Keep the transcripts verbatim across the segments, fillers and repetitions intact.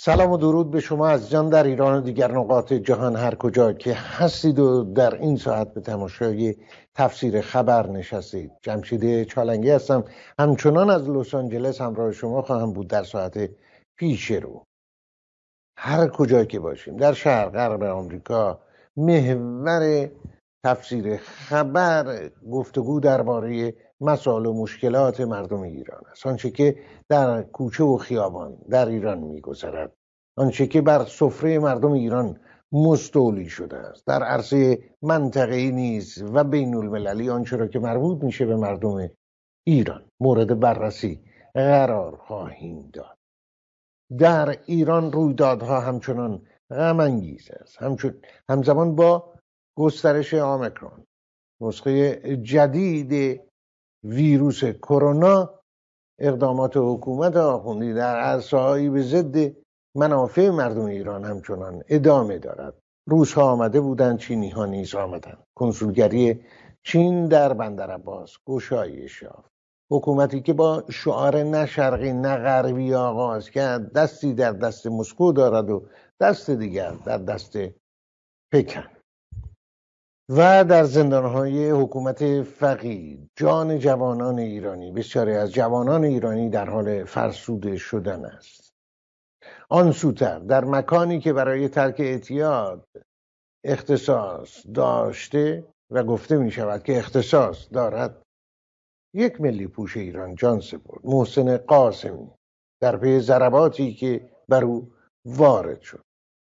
سلام و درود به شما عزیزان در ایران و دیگر نقاط جهان، هر کجا که هستید و در این ساعت به تماشای تفسیر خبر نشستید. جمشید چالنگی هستم، همچنان از لس آنجلس همراه شما خواهم بود در ساعت پیش رو. هر کجا که باشیم در شرق غرب آمریکا، محور تفسیر خبر گفتگو درباره مسائل و مشکلات مردم ایران است. آنچه که در کوچه و خیابان در ایران می‌گذرد، آنچه که بر سفره مردم ایران مستولی شده است، در عرصه منطقه‌ای نیز و بین المللی آنچه را که مربوط میشه به مردم ایران مورد بررسی قرار خواهیم داد. در ایران رویدادها همچنان غم انگیز است. همچون همزمان با گسترش اومیکرون، نسخه جدید ویروس کرونا، اقدامات حکومت آخوندی در عرصه‌هایی به ضد منافع مردم ایران همچنان ادامه دارد. روس‌ها آمده بودند، چینی‌ها نیز آمدند. کنسولگری چین در بندرعباس گشایش یافت. حکومتی که با شعار نه شرقی نه غربی آغاز کرد، دستی در دست مسکو دارد و دست دیگر در دست پکن. و در زندانهای حکومت فقید جان جوانان ایرانی، بسیاری از جوانان ایرانی در حال فرسوده شدن است. آن سوتر در مکانی که برای ترک اعتیاد اختصاص داشته و گفته می شود که اختصاص دارد، یک ملی پوش ایران جان سپرد، محسن قاسمی، در پی ضرباتی که بر او وارد شد.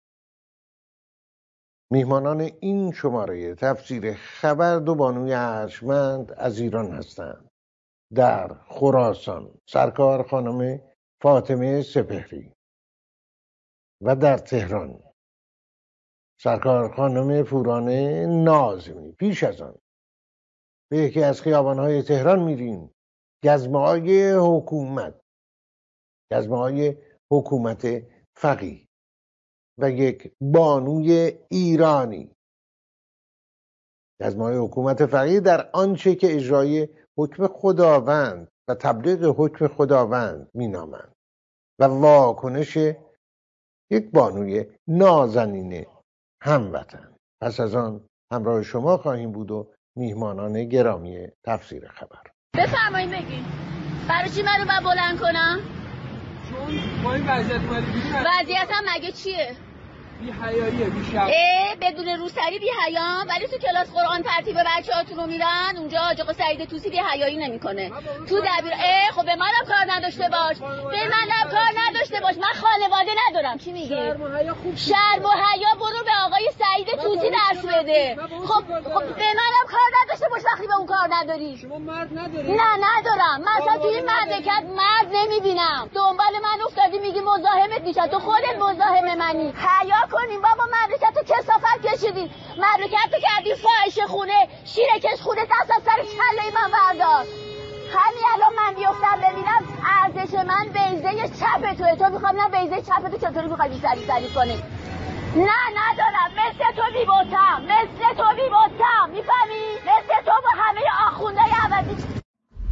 میهمانان این شماره تفسیر خبر دو بانوی ارجمند از ایران هستند. در خراسان سرکار خانم فاطمه سپهری و در تهران سرکار خانم پوران ناظمی. پیش از آن به یکی از خیابان‌های تهران میریم. گزمه‌های حکومت گزمه‌های حکومت فقیه و یک بانوی ایرانی، گزمه‌های حکومت فقیه در آنچه که اجرای حکم خداوند و تبلیغ حکم خداوند مینامند و واکنش یک بانوی نازنین هموطن. پس از آن همراه شما خواهیم بود و میهمانان گرامی تفسیر خبر. بفرمایید بگین برای چی منو باید بلند کنم؟ چون با این وضعیت اومدی بیرون. وضعیتم مگه چیه؟ بی حیاییه، بی شرم. اه بدون روسری بی حیام، ولی تو کلاس قرآن ترتیب بچه‌هاتون رو میرن اونجا آقا سعید توسی بی حیایی نمیکنه. تو دبیر اه خب به منم کار نداشته باش. به منم کار نداشته باش. من خانواده ندارم. چی میگی؟ شرم و حیا خوب. شرم و حیا برو به آقای سعید توسی درس بده. خب خب به منم کار نداشته باش وقتی به اون کار نداری. شما مرد نداری؟ نه ندارم. مثلا توی این مملکت مرد نمیبینم. دنبال من افتادی میگی مزاحمت میشم. تو خودت مزاحم منی. حیا کنیم بابا، مملکت رو کثافت کشیدین، مملکت رو کردین فاحشه خونه، شیرکش خونه، دست از سر کله من بردار. همین الان من بیفتم ببینم ارزش من بیضه چپ توه، تو میخوام نه بیضه چپ تو چطوری میخوای سری سری کنی؟ نه ندارم، مثل تو بی‌بوتم، مثل تو بی‌بوتم، میفهمی؟ مثل تو با همه آخوندهای عوضی.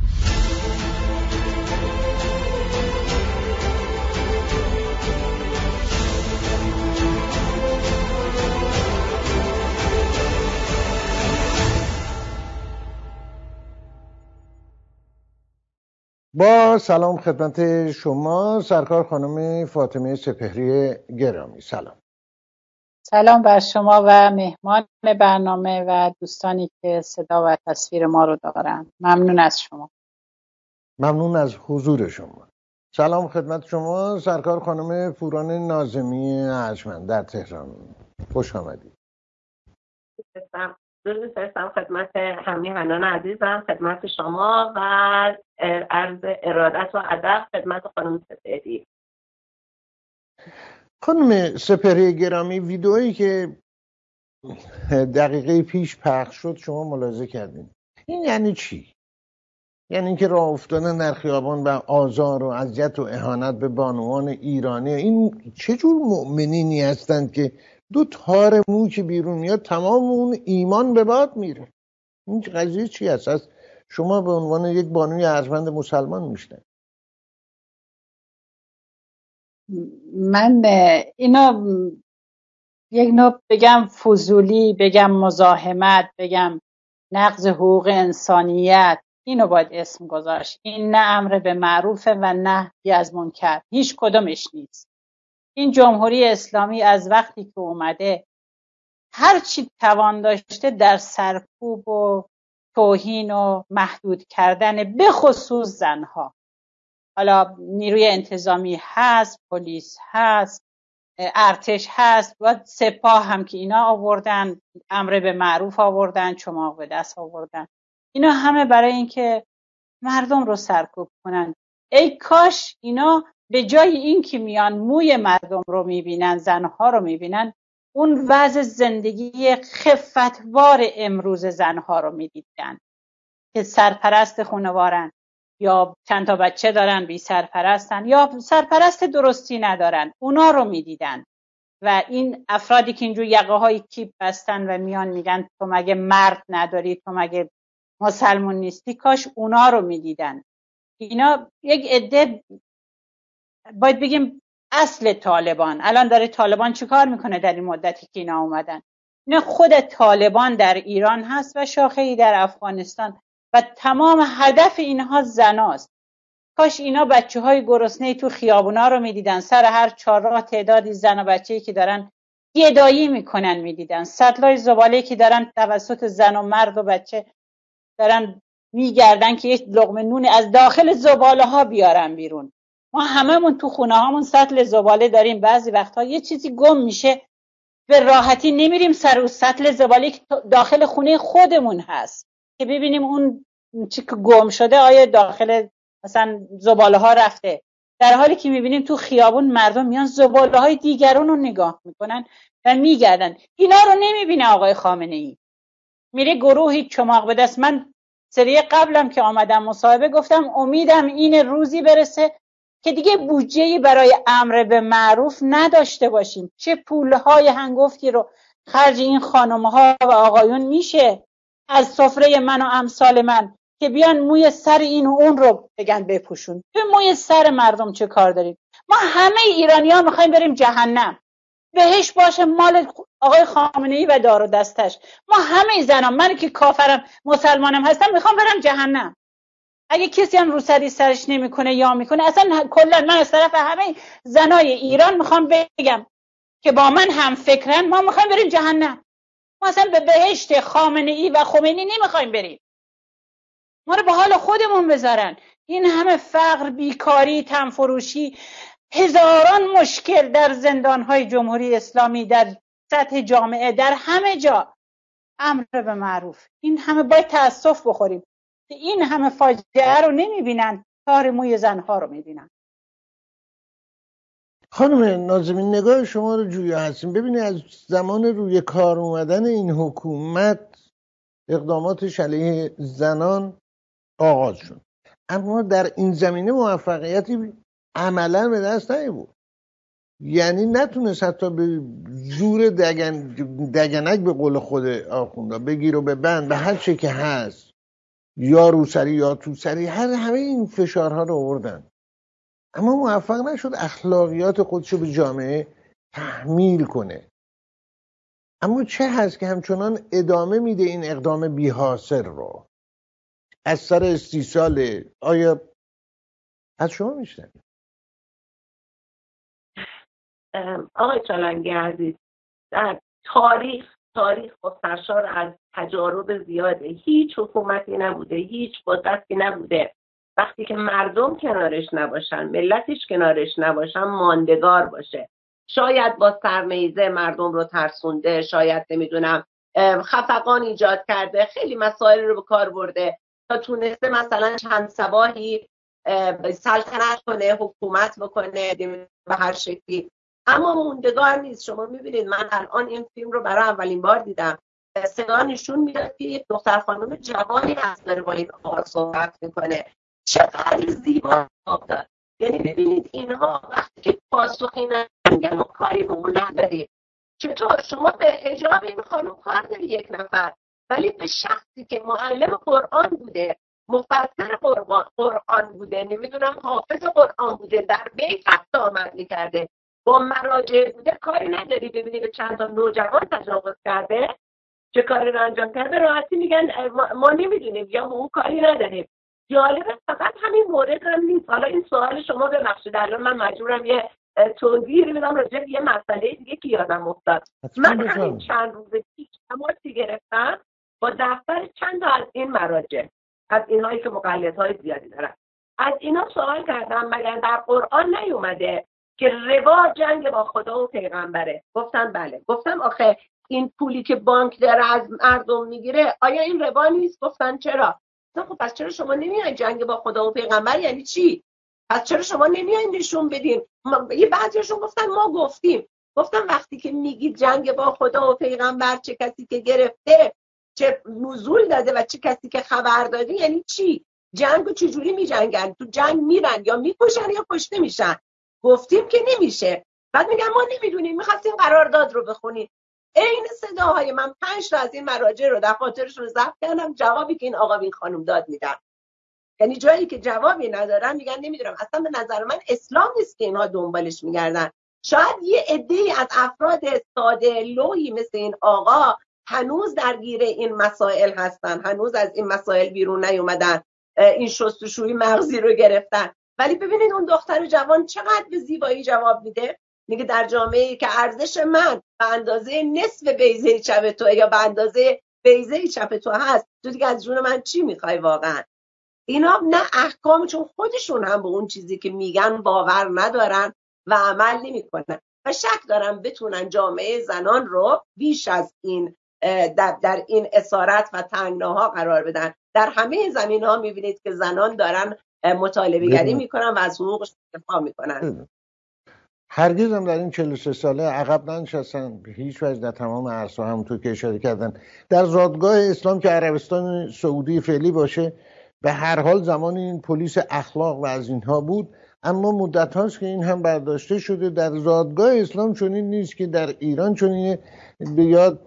با سلام خدمت شما سرکار خانم فاطمه سپهری گرامی. سلام. سلام بر شما و مهمان برنامه و دوستانی که صدا و تصویر ما رو دارن. ممنون از شما. ممنون از حضور شما. سلام خدمت شما سرکار خانم پوران ناظمی ارجمند در تهران. خوش آمدید. درود فرستم خدمت همیهنان عزیزم، خدمت شما و عرض ارادت و ادب خدمت خانم سپهری. خانم سپهری گرامی، ویدئویی که دقیقه پیش پخش شد شما ملاحظه کردین، این یعنی چی؟ یعنی اینکه راه افتادن در خیابان و آزار و اذیت و اهانت به بانوان ایرانی، این چه جور مؤمنینی هستند که دو تار مو که بیرون میاد تمام اون ایمان به باد میره؟ این قضیه چی هست؟ از شما به عنوان یک بانوی ارجمند مسلمان میشنم. من اینو یک نوع بگم فضولی، بگم مزاحمت، بگم نقض حقوق انسانیت، اینو باید اسم گذاشت. این نه امر به معروفه و نه نهی از منکر، هیچ کدومش نیست. این جمهوری اسلامی از وقتی که اومده هر چی توان داشته در سرکوب و توهین و محدود کردن به خصوص زنها. حالا نیروی انتظامی هست، پلیس هست، ارتش هست و سپاه هم که اینا آوردن، امر به معروف آوردن، چماق به دست آوردن. اینا همه برای اینکه مردم رو سرکوب کنن. ای کاش اینا به جای این که میان موی مردم رو میبینن، زنها رو میبینن، اون وضع زندگی خفتوار امروز زنها رو میدیدن که سرپرست خانوارن یا چند تا بچه دارن بی سرپرستن یا سرپرست درستی ندارن، اونا رو میدیدن. و این افرادی که اینجور یقه های کیپ بستن و میان میگن تو مگه مرد نداری، تو مگه مسلمون نیستی، کاش اونا رو میدیدن. اینا یک عده باید بگیم اصل طالبان. الان داره طالبان چیکار میکنه در این مدتی که اینا اومدن؟ اینا خود طالبان در ایران هست و شاخه‌ای در افغانستان و تمام هدف اینها زناست. کاش اینا بچه های گرسنه تو خیابونا رو میدیدن، سر هر چهارراه تعدادی زن و بچه‌ای که دارن گدایی میکنن میدیدن، سطلای زباله که دارن توسط زن و مرد و بچه دارن میگردن که یک لقمه نون از داخل زباله ها بیارن بیرون. ما هممون تو خونه هامون سطل زباله داریم، بعضی وقتها یه چیزی گم میشه به راحتی نمیریم سر اون سطل زباله که داخل خونه خودمون هست که ببینیم اون چی که گم شده آیا داخل مثلا زباله ها رفته، در حالی که میبینیم تو خیابون مردم میان زباله های دیگرون رو نگاه میکنن و میگردن. اینا رو نمیبینه آقای خامنه ای. میره گروهی چماق به دست. من سری قبلم که آمدم مصاحبه گفتم امیدم این روزی برسه که دیگه بودجه‌ای برای امر به معروف نداشته باشیم. چه پولهای هنگفتی رو خرج این خانم‌ها و آقایون میشه از سفره من و امثال من که بیان موی سر این و اون رو بگن بپوشون. به موی سر مردم چه کار داریم؟ ما همه ایرانی‌ها میخوایم بریم جهنم. بهش باشه مال آقای خامنه‌ای و دار و دستش. ما همه زنان، من که کافرم مسلمانم هستم، میخوام برم جهنم. اگه کسی هم روسری سرش نمیکنه یا میکنه، اصلا کلا من از طرف همه زنای ایران میخوام بگم که با من هم فکرن، ما میخوایم بریم جهنم. ما اصلا به بهشت خامنه‌ای و خمینی نمیخوایم بریم. ما رو به حال خودمون بذارن. این همه فقر، بیکاری، تنفروشی، هزاران مشکل در زندانهای جمهوری اسلامی، در سطح جامعه، در همه جا. امر به معروف، این همه باید تأسف بخوریم. این همه فاجعه رو نمیبینن، تار موی زنها رو میبینن. خانم ناظمین، نگاه شما رو جویا هستیم. ببینید از زمان روی کار اومدن این حکومت اقداماتش علیه زنان آغاز شد، اما در این زمینه موفقیتی عملا به دست نیاورد. یعنی نتونست حتی به زور دگن دگنک به قول خود آخوندا بگیر و ببند به هر چه که هست، یا روسری یا توسری، هر همه این فشارها رو آوردن، اما موفق نشد اخلاقیات خودشو به جامعه تحمیل کنه. اما چه هست که همچنان ادامه میده این اقدام بی‌حاصل رو از سر استیصال؟ آیا از شما میشنم؟ آقای چالنگی عزیز، در تاریخ تاریخ با سرشار از تجارب زیاده. هیچ حکومتی نبوده، هیچ قدرتی نبوده وقتی که مردم کنارش نباشن، ملتش کنارش نباشن، ماندگار باشه. شاید با سرنیزه مردم رو ترسونده، شاید نمیدونم خفقان ایجاد کرده، خیلی مسائل رو به کار برده تا تونسته مثلا چند سباهی سلطنت کنه، حکومت بکنه به هر شکلی، اما موندگار نیست. شما میبینید من الان این فیلم رو برای اولین بار دیدم، صدا نشون میداد که یک دختر خانم جوانی هست داره با این آقا صحبت میکنه، چقدر زیبا داد. یعنی ببینید اینها وقتی که پاسخی نمیدن و کاری به اون نداری، چطور شما به حجاب این خانم کار داری یک نفر، ولی به شخصی که معلم قرآن بوده، مفسر قرآن, قرآن بوده، نمیدونم حافظ قرآن بوده، در بیت حتی عمل کرده، با مراجع بوده، کاری نداری ببینی به چند تا نوجوان تجاوز کرده، چه کاری رو انجام کرده، راحتی میگن ما, ما نمیدونیم یا اون کاری نداریم. جالبه فقط همین مورد هم نیست. حالا این سوال شما ببخشید الان من مجبورم یه توضیح بدم راجع به یه مسئله دیگه که یادم افتاد. من همین چند روز پیش تماسی گرفتم با دفتر چند تا از این مراجع، از اینهایی که مقلدهای زیادی دارن. از اینا سوال کردم مگر در قرآن نیومده که ربا جنگ با خدا و پیغمبره؟ گفتن بله. گفتم آخه این پولی که بانک داره از مردم میگیره آیا این ربا نیست؟ گفتن چرا؟ خب پس چرا شما نمیایین جنگ با خدا و پیغمبر یعنی چی؟ پس چرا شما نمیایین نشون بدین؟ ما... یه بعضیشون گفتن ما گفتیم. گفتم وقتی که میگید جنگ با خدا و پیغمبر، چه کسی که گرفته، چه نزول داده و چه کسی که خبر داده یعنی چی؟ جنگو چجوری میجنگن؟ تو جنگ میرن یا میکشن یا کشته میشن؟ گفتیم که نمیشه. بعد میگن ما نمیدونیم، میخواستیم قرارداد رو بخونیم. این صداهای من پنج تا از این مراجع رو دفاترشون ضبط کردم، جوابی که این آقا این خانم داد میدن. یعنی جایی که جوابی ندارن میگن نمیدونم. اصلا به نظر من اسلام نیست که اینها دنبالش میگردن. شاید یه عده‌ای از افراد ساده لوحی مثل این آقا هنوز درگیر این مسائل هستن، هنوز از این مسائل بیرون نیومدن، این شستشویی مغزی رو گرفتن. ولی ببینید اون دختر جوان چقدر به زیبایی جواب میده. میگه در جامعه‌ای که ارزش من به اندازه نصف بیضه چپ تو یا به اندازه بیضه چپ تو هست، تو دیگه از جون من چی میخوای واقعا؟ اینا نه احکام، چون خودشون هم به اون چیزی که میگن باور ندارن و عمل نمیکنن و شک دارن بتونن جامعه زنان رو بیش از این در, در این اسارت و تنگناها قرار بدن. در همه زمین‌ها میبینید که زنان دارن مطالبه گری میکنن و از حقوقش دفاع میکنن. هرگز هم در این چهل و سه ساله عقب ننشستن به هیچ وجه در تمام عرصه، همونطور که اشاره کردن در زادگاه اسلام که عربستان سعودی فعلی باشه. به هر حال زمان این پلیس اخلاق و از اینها بود، اما مدت هاست که این هم برداشته شده. در زادگاه اسلام چنین نیست که در ایران چنین به یاد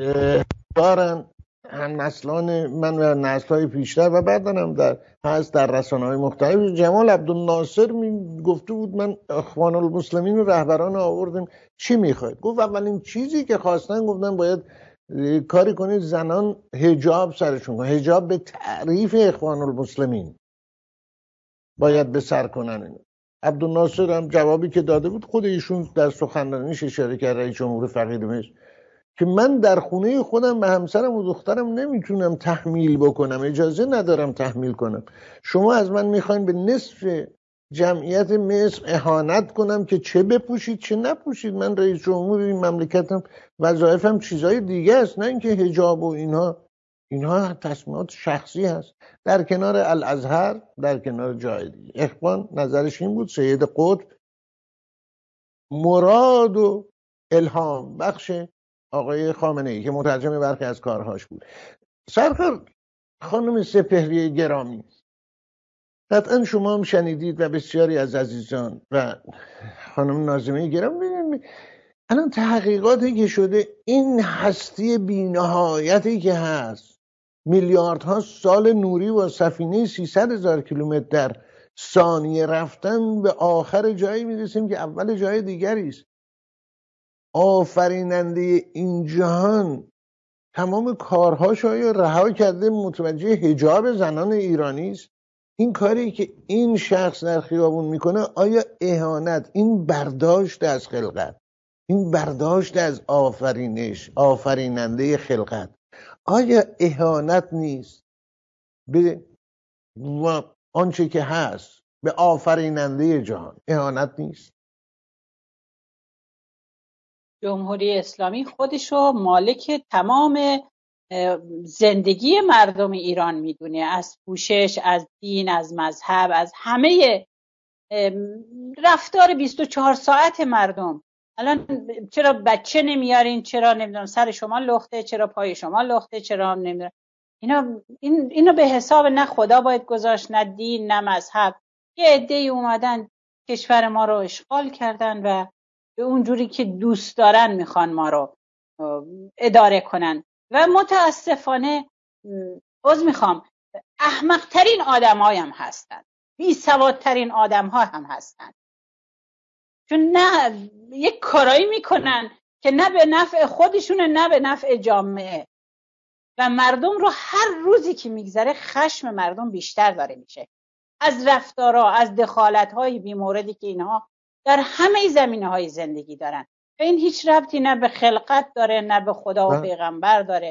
دارن هم نسلان من و نسل‌های پیشتر و بعدن هم در هست در رسانه‌های مختلف. جمال عبدالناصر می گفته بود من اخوان المسلمین و رهبران آوردیم، چی میخواید؟ گفت اولین چیزی که خواستن گفتن باید کاری کنید زنان حجاب سرشون کنن، حجاب به تعریف اخوان المسلمین باید به سر کنن. عبدالناصر هم جوابی که داده بود خود ایشون در سخنرانیش اشاره کرد، رئیس جمهور فقید مصر، که من در خونه خودم به همسرم و دخترم نمیتونم تحمیل بکنم، اجازه ندارم تحمیل کنم. شما از من میخواین به نصف جمعیت مصر اهانت کنم که چه بپوشید چه نپوشید؟ من رئیس جمهور این مملکتم، وظایفم چیزای دیگه است، نه اینکه حجاب و اینها. اینها تصمیمات شخصی هست، در کنار الازهر، در کنار جای دیگه. اخوان نظرش این بود سید قطب مراد و الهام بخش آقای خامنه ای که مترجم برخی از کارهاش بود. سرکار خانم سپهری گرامی، قطعا شما هم شنیدید و بسیاری از عزیزان و خانم ناظمه گرامی، ببینید الان تحقیقاتی که شده، این هستی بی‌نهایتی که هست، میلیاردها سال نوری با سفینه سیصد هزار کیلومتر در ثانیه رفتن، به آخر جایی میرسیم که اول جای دیگری است. آفریننده این جهان تمام کارهاش آیا رها کرده متوجه حجاب زنان ایرانی است؟ این کاری که این شخص در خیابون میکنه آیا اهانت، این برداشت از خلقت، این برداشت از آفرینش، آفریننده خلقت، آیا اهانت نیست به آنچه که هست، به آفریننده جهان؟ اهانت نیست؟ جمهوری اسلامی خودشو مالک تمام زندگی مردم ایران میدونه، از پوشش، از دین، از مذهب، از همه رفتار بیست و چهار ساعت مردم. الان چرا بچه نمیارین؟ چرا نمیدونم سر شما لخته؟ چرا پای شما لخته؟ چرا نمیدونم اینا این اینو به حساب نه خدا باید گذاشت، نه دین، نه مذهب. یه عده‌ای اومدن کشور ما رو اشغال کردن و به اونجوری که دوست دارن میخوان ما رو اداره کنن و متاسفانه عذر میخوام احمقترین آدم هم هستن، بی سوادترین آدم ها هم هستن، چون نه یک کارایی میکنن که نه به نفع خودشونه نه به نفع جامعه و مردم رو هر روزی که میگذره خشم مردم بیشتر داره میشه از رفتارها، از دخالت‌های بی‌موردی که اینها در همه زمینه‌های زندگی دارن و این هیچ ربطی نه به خلقت داره نه به خدا و پیغمبر داره.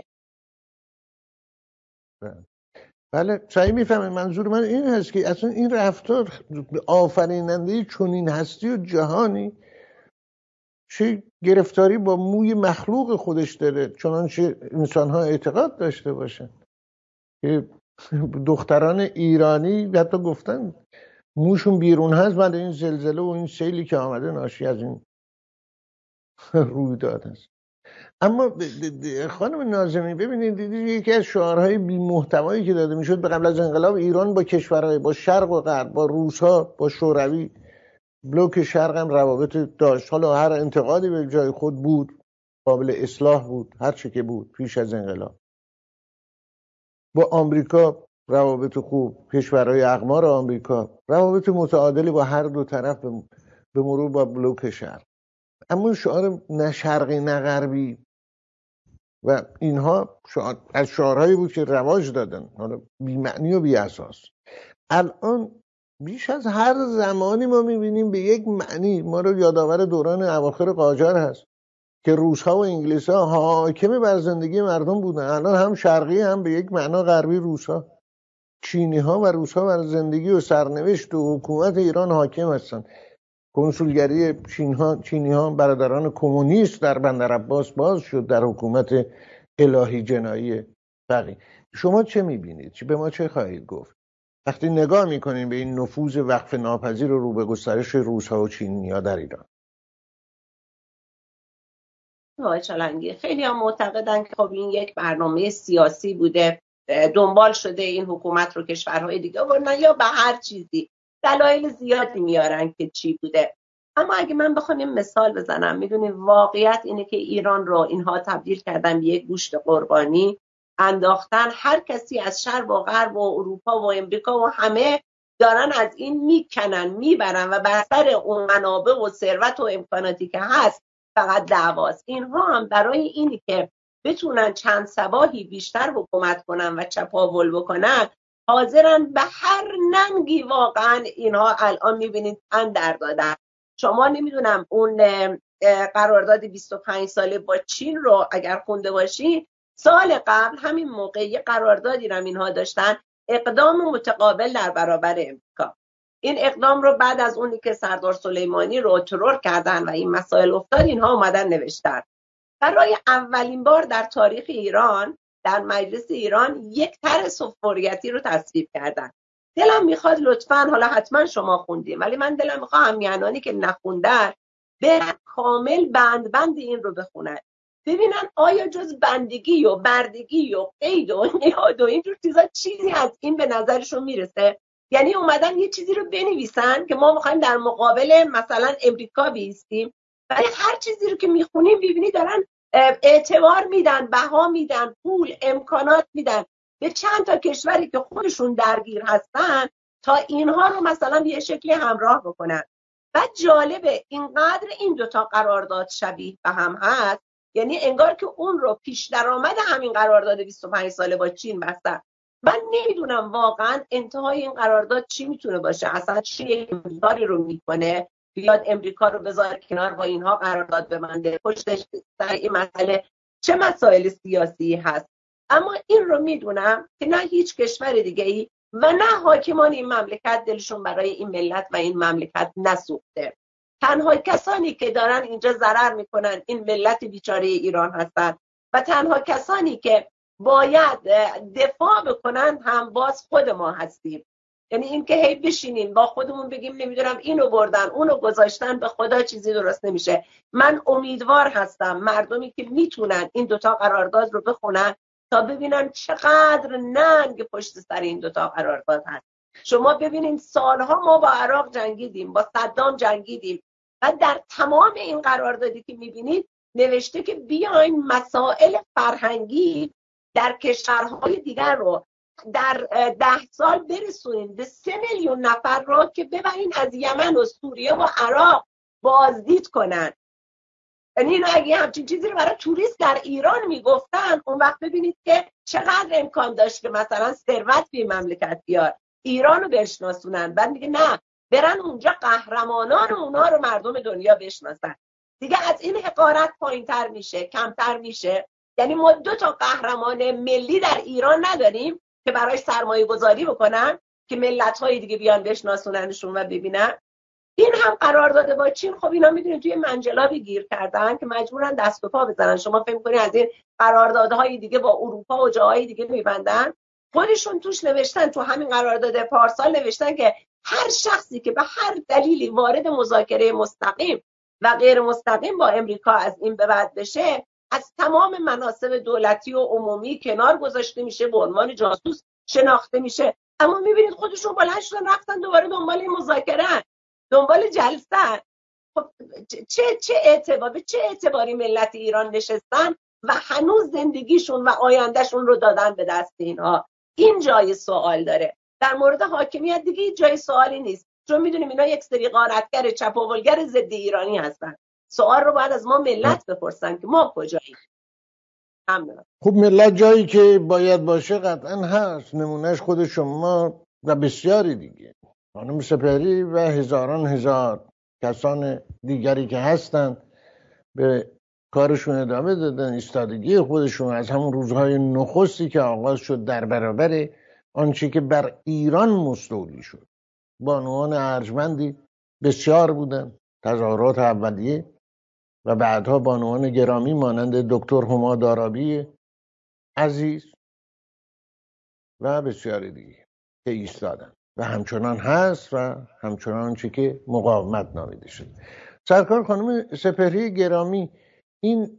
بله صحیح میفهمم. منظور من این هست که اصلا این رفتار آفریننده چنین هستی و جهانی چه گرفتاری با موی مخلوق خودش داره، چنانچه انسان‌ها اعتقاد داشته باشن که دختران ایرانی حتی گفتن موشون بیرون هست بعد این زلزله و این سیلی که آمده ناشی از این رویداد هست. اما خانم ناظمی ببینید یکی از شعارهای بی محتوایی که داده میشد به قبل از انقلاب ایران با کشورهای با شرق و غرب، با روس‌ها، با شوروی، بلوک شرق هم روابط داشت، حالا هر انتقادی به جای خود بود، قابل اصلاح بود، هر چه که بود پیش از انقلاب. با آمریکا روابط خوب، کشورهای اقمار آمریکا روابط متعادلی با هر دو طرف به مرور با بلوک شرق. اما شعار نه شرقی نه غربی و اینها شعار از شعارهایی بود که رواج دادن، حالا بی معنی و بی اساس. الان بیش از هر زمانی ما میبینیم به یک معنی، ما رو یادآور دوران اواخر قاجار هست که روس‌ها و انگلیس‌ها حاکم بر زندگی مردم بودن. الان هم شرقی هم به یک معنا غربی روس‌ها، چینی‌ها و روس‌ها بر زندگی و سرنوشت و حکومت ایران حاکم هستن. کنسولگری چین‌ها چینی‌ها برادران کمونیست در بندر عباس باز شد در حکومت الهی جنایی بقیه. شما چه می‌بینید؟ به ما چه خواهید گفت وقتی نگاه می‌کنین به این نفوذ وقف ناپذیر رو به گسترش روس‌ها و چینی‌ها در ایران؟ آقای چالنگی، خیلی هم معتقدن که خب این یک برنامه سیاسی بوده، دنبال شده این حکومت رو کشورهای دیگه بردن یا به هر چیزی دلایل زیادی میارن که چی بوده. اما اگه من بخوام این مثال بزنم، میدونی واقعیت اینه که ایران رو اینها تبدیل کردن به یک گوشت قربانی، انداختن. هر کسی از شرق و غرب و اروپا و امریکا و همه دارن از این میکنن میبرن و بر سر اون منابع و ثروت و امکاناتی که هست فقط دعواست. اینها هم برای اینی که بتونن چند صباحی بیشتر حکومت کنن و چپاول بکنن حاضرن به هر ننگی. واقعا اینها الان میبینید تن در دادن. شما نمیدونم اون قرارداد بیست و پنج ساله با چین رو اگر خونده باشین، سال قبل همین موقع یه قراردادی رو اینها داشتن، اقدام متقابل در برابر امریکا. این اقدام رو بعد از اونی که سردار سلیمانی رو ترور کردن و این مسائل افتاد، اینها اومدن نوشتن. برای اولین بار در تاریخ ایران در مجلس ایران یک طرح سفاریتی رو تصویب کردن. دلم میخواد لطفاً، حالا حتما شما خوندیم ولی من دلم میخواد همیهنانی که نخوندن برن کامل بند بند این رو بخونن، ببینن آیا جز بندگی و بردگی و قید و نیاد و اینجور چیزا چیزی از این به نظرشون میرسه. یعنی اومدن یه چیزی رو بنویسن که ما میخوایم در مقابل مثلا امریکا بیستیم، ولی هر چیزی رو که میخونیم ببینی دارن اعتبار میدن، بها میدن، پول، امکانات میدن به چند تا کشوری که خودشون درگیر هستن تا اینها رو مثلا به یه شکلی همراه بکنن. و جالبه اینقدر این دوتا قرارداد شبیه به هم هست، یعنی انگار که اون رو پیش درآمد همین قرارداد بیست و پنج ساله با چین بستن. من نمیدونم واقعا انتهای این قرارداد چی میتونه باشه، اصلا چی کاری رو میکنه بیاد امریکا رو بذاره کنار با اینها قرارداد ببنده، پشتش در این مسئله چه مسائل سیاسی هست. اما این رو میدونم که نه هیچ کشور دیگه ای و نه حاکمان این مملکت دلشون برای این ملت و این مملکت نسوخته. تنها کسانی که دارن اینجا ضرر میکنن این ملت بیچاره ایران هستن و تنها کسانی که باید دفاع بکنن هم باز خود ما هستیم. یعنی این که هی بشینیم با خودمون بگیم نمیدونم اینو بردن اونو گذاشتن، به خدا چیزی درست نمیشه. من امیدوار هستم مردمی که میتونن این دوتا قرارداد رو بخونن تا ببینن چقدر ننگ پشت سر این دوتا قرارداد هست. شما ببینید سالها ما با عراق جنگیدیم، با صدام جنگیدیم و در تمام این قراردادی که میبینید نوشته که بیاین مسائل فرهنگی در کشورهای دیگر رو در ده سال برسونین به سه میلیون نفر را که ببرین از یمن و سوریه و عراق بازدید کنن. یعنی اینو اگه همچین چیزی رو برای توریست در ایران میگفتن، اون وقت ببینید که چقدر امکان داشت که مثلا ثروت به مملکت بیاد، ایران رو بشناسونن. بعد میگه نه، برن اونجا قهرمانان و اونا رو مردم دنیا بشناسن. دیگه از این حقارت پایین تر میشه، کمتر میشه. یعنی ما دو تا قهرمان ملی در ایران نداریم که برای سرمایه گذاری بکنن که ملت های دیگه بیان بشناسوننشون و ببینن. این هم قرار داده با چین. خب اینا میدونید توی منجلابی گیر کردن که مجبورن دست به پا بزنن. شما فکر می‌کنید از این قراردادهای دیگه با اروپا و جاهای دیگه میبندن؟ خودشون توش نوشتن، تو همین قرارداد پارسال نوشتن که هر شخصی که به هر دلیلی وارد مذاکره مستقیم و غیر مستقیم با امریکا از این به بعد بشه، از تمام مناصب دولتی و عمومی کنار گذاشته میشه، به عنوان جاسوس شناخته میشه. اما میبینید خودشون بلند شدن رفتن دوباره دنبال این مذاکره، دنبال جلسه. خب چه چه اعتبار به چه اعتباری ملت ایران نشستن و هنوز زندگیشون و آیندهشون رو دادن به دست اینها؟ این جای سوال داره. در مورد حاکمیت دیگه جای سوالی نیست، چون میدونیم اینا یک سری غارتگر چپاولگر ضد ایرانی هستن. سوال رو باید از ما ملت بپرسن که ما کجاییم. ممنونم. خب ملت جایی که باید باشه قطعا هست، نمونهش خود شما و بسیاری دیگه، خانم سپهری و هزاران هزار کسان دیگری که هستن به کارشون ادامه دادن. ایستادگی خودشون از همون روزهای نخستی که آغاز شد در برابر آنچه که بر ایران مستولی شد. بانوان ارجمندی بسیار بودن، تظاهرات اولیه و بعدها بانوان گرامی مانند دکتر هما دارابی عزیز و بسیاری دیگه که ایستادن و همچنان هست و همچنان چی که مقاومت نامیده شد. سرکار خانم سپهری گرامی، این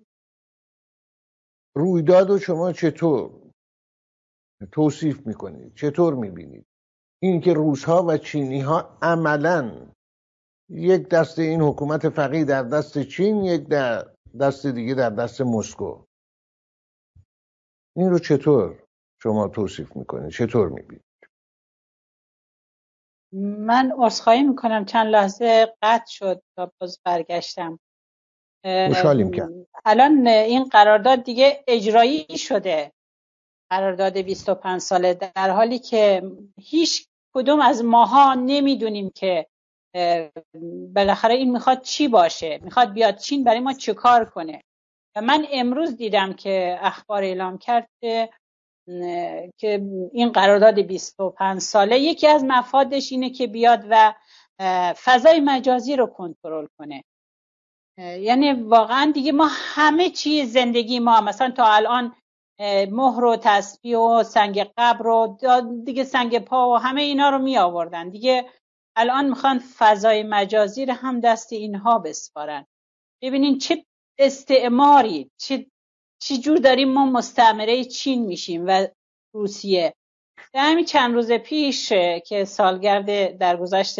رویداد رو شما چطور توصیف میکنید؟ چطور میبینید این که روس‌ها و چینی‌ها عملاً یک دست این حکومت فقیه در دست چین، یک در دست دیگه در دست مسکو، این رو چطور شما توصیف میکنید؟ چطور میبینید؟ من عذرخواهی میکنم چند لحظه قطع شد تا باز برگشتم. خوشحالیم کرد. الان این قرارداد دیگه اجرایی شده، قرارداد بیست و پنج ساله، در حالی که هیچ کدوم از ماها نمیدونیم که بالاخره این میخواد چی باشه، میخواد بیاد چین برای ما چه کار کنه. و من امروز دیدم که اخبار اعلام کرد که این قرارداد بیست و پنج ساله یکی از مفادش اینه که بیاد و فضای مجازی رو کنترل کنه. یعنی واقعا دیگه ما همه چیز زندگی ما، مثلا تا الان مهر و تسبیح و سنگ قبر و دیگه سنگ پا و همه اینا رو می آوردن، دیگه الان میخوان فضای مجازی رو هم دست اینها بسپارن. ببینین چه استعماری، چه چه جور داریم ما مستعمره چین میشیم و روسیه. در همین چند روز پیش که سالگرد درگذشت